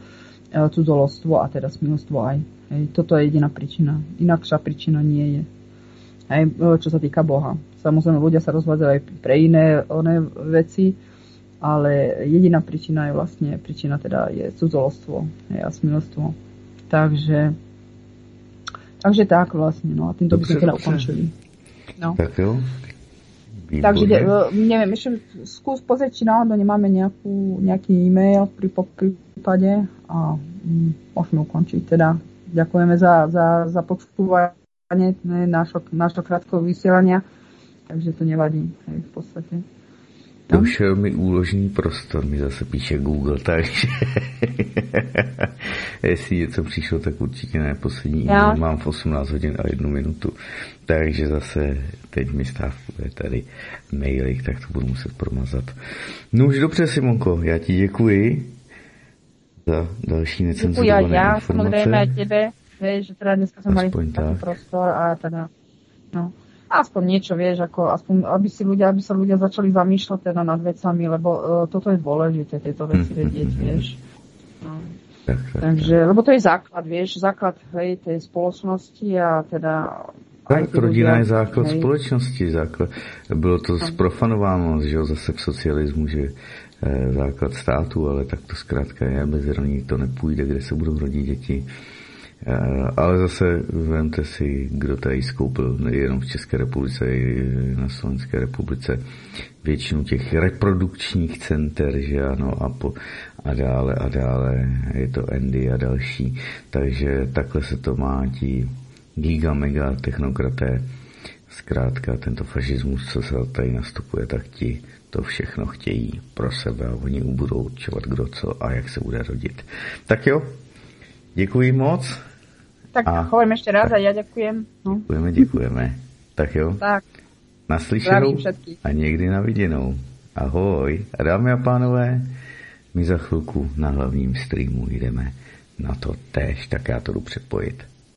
cudzoložstvo a teda smilstvo aj. Hej, toto je jediná príčina. Inakšia príčina nie je. Hej, čo sa týka Boha. Samozrejme, ľudia sa rozvádzajú aj pre iné veci, ale jediná príčina je vlastne, je cudzoložstvo a smilstvo. Takže tak vlastne, no a týmto by sme teda ukončili. No. Tak jo. Takže neviem, ešte skús pozrieť, či náhodou nemáme nejaký e-mail pri prípade a môžeme ukončiť. Teda ďakujeme za počúvanie nášho krátkeho vysielania, takže to nevadí v podstate. Došel mi úložný prostor, mi zase píše Google, takže jestli něco přišlo, tak určitě ne. Poslední e-mail mám v 18 hodin a 1 minutu, takže zase teď mi stávkuje tady mailík, tak to budu muset promazat. No už dobře, Simonko, já ti děkuji za další necenzurované informace. Samozrejme aj tebe, že teda dneska som mali taký prostor a teda, no. Aspoň niečo, vieš, aspoň, aby sa ľudia začali zamýšľať teda nad vecami, lebo toto je dôležité, tieto veci vedieť, vieš. No. Takže, lebo to je základ, vieš, tej spoločnosti a teda... Tak, rodina je základ společnosti, bylo to sprofanováno, že jo, zase k socialismu, že základ státu, ale tak to zkrátka je, bez rodiny to nepůjde, kde se budou rodit děti. Ale zase vemte si, kdo tady skoupil jenom v České republice i na Slovenské republice většinu těch reprodukčních center, že ano, a dále, je to Andy a další. Takže takhle se to má ti giga mega technokraté. Zkrátka tento fašismus, co se tady nastupuje, tak ti to všechno chtějí pro sebe a oni budou určovat, kdo co a jak se bude rodit. Tak jo, děkuji moc. Tak hovorím ešte raz a ja ďakujem. No. Děkujeme. Tak jo. Tak. Naslyšenou a někdy na viděnou. Ahoj. A dámy a pánové, my za chvilku na hlavním streamu jdeme na to též, tak já to jdu přepojit.